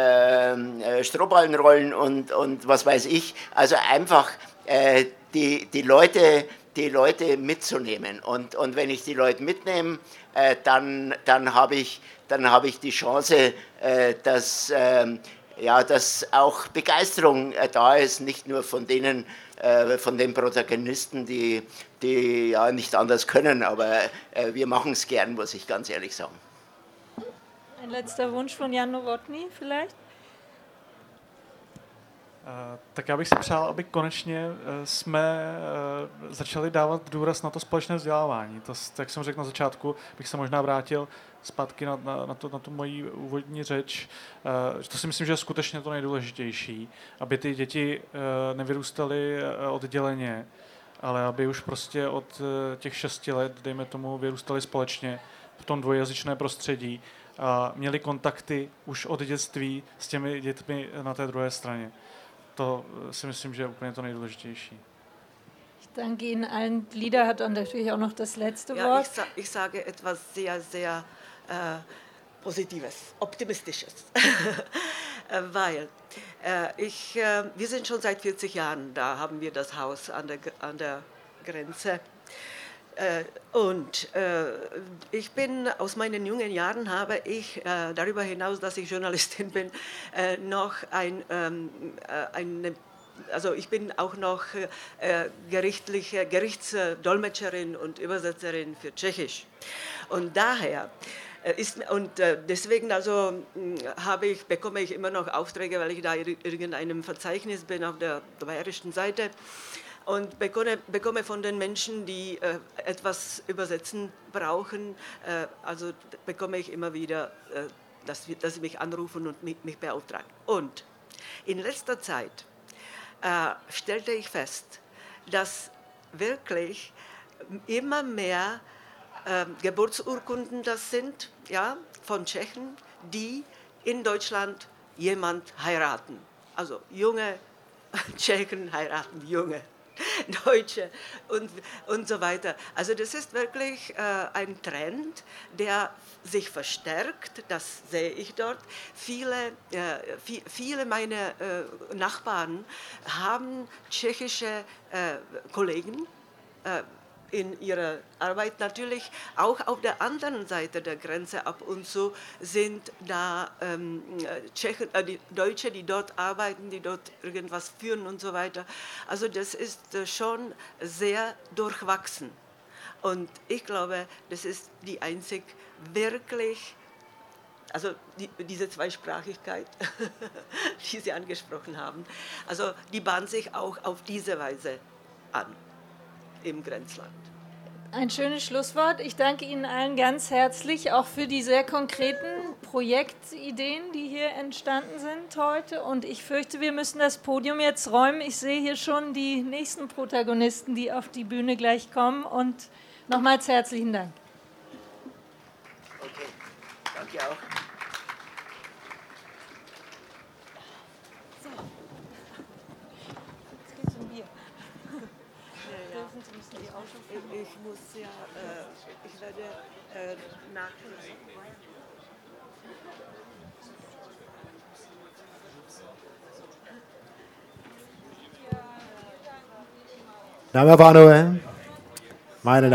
Speaker 2: äh, Strohballenrollen und, und was weiß ich, also einfach äh, die, die Leute die Leute mitzunehmen. Und, und wenn ich die Leute mitnehme, äh, dann, dann habe ich, dann hab ich die Chance, äh, dass, äh, ja, dass auch Begeisterung äh, da ist, nicht nur von denen, äh, von den Protagonisten, die, die ja nicht anders können, aber äh, wir machen es gern, muss ich ganz ehrlich sagen.
Speaker 1: Ein letzter Wunsch von Jan Novotný vielleicht?
Speaker 4: Tak já bych si přál, aby konečně jsme začali dávat důraz na to společné vzdělávání. To, jak jsem řekl na začátku, bych se možná vrátil zpátky na, na, na, to, na tu moji úvodní řeč. To si myslím, že je skutečně to nejdůležitější, aby ty děti nevyrůstaly odděleně, ale aby už prostě od těch šesti let, dejme tomu, vyrůstaly společně v tom dvojjazyčné prostředí a měli kontakty už od dětství s těmi dětmi na té druhé straně. To si myslím, že je úplně to nejdůležitější.
Speaker 1: Ich danke Ihnen allen. Lieder hat dann natürlich auch noch das letzte
Speaker 3: ja,
Speaker 1: Wort.
Speaker 3: Ich, sa ich sage etwas sehr, sehr äh, Positives, Optimistisches. Weil äh, ich, äh, wir sind schon seit vierzig Jahren da, haben wir das Haus an der, an der Grenze. Und ich bin aus meinen jungen Jahren habe ich darüber hinaus, dass ich Journalistin bin, noch ein, eine Also ich bin auch noch äh, gerichtliche Gerichtsdolmetscherin und Übersetzerin für Tschechisch. Und daher äh, ist und äh, deswegen also mh, habe ich bekomme ich immer noch Aufträge, weil ich da in irgendeinem Verzeichnis bin auf der bayerischen Seite und bekomme, bekomme von den Menschen, die äh, etwas übersetzen brauchen, äh, also bekomme ich immer wieder, äh, dass, dass sie mich anrufen und mich, mich beauftragen. Und in letzter Zeit Äh, stellte ich fest, dass wirklich immer mehr äh, Geburtsurkunden das sind, ja, von Tschechen, die in Deutschland jemand heiraten. Also junge Tschechen heiraten junge Deutsche und, und so weiter. Also das ist wirklich äh, ein Trend, der sich verstärkt, das sehe ich dort. Viele, äh, viel, viele meiner äh, Nachbarn haben tschechische äh, Kollegen äh, in ihrer Arbeit natürlich. Auch auf der anderen Seite der Grenze ab und zu sind da ähm, Tschechen, äh, die Deutsche, die dort arbeiten, die dort irgendwas führen und so weiter. Also das ist äh, schon sehr durchwachsen. Und ich glaube, das ist die einzig wirklich, also die, diese Zweisprachigkeit, die Sie angesprochen haben, also die bahnt sich auch auf diese Weise an im Grenzland.
Speaker 1: Ein schönes Schlusswort. Ich danke Ihnen allen ganz herzlich, auch für die sehr konkreten Projektideen, die hier entstanden sind heute. Und ich fürchte, wir müssen das Podium jetzt räumen. Ich sehe hier schon die nächsten Protagonisten, die auf die Bühne gleich kommen. Und nochmals herzlichen Dank.
Speaker 2: Okay, danke auch.
Speaker 1: So. Jetzt geht's um Bier. Sie müssen die Ausschuss.
Speaker 3: Ich muss ja, äh, ich werde äh, nachlesen.
Speaker 5: Dámy a pánové, meine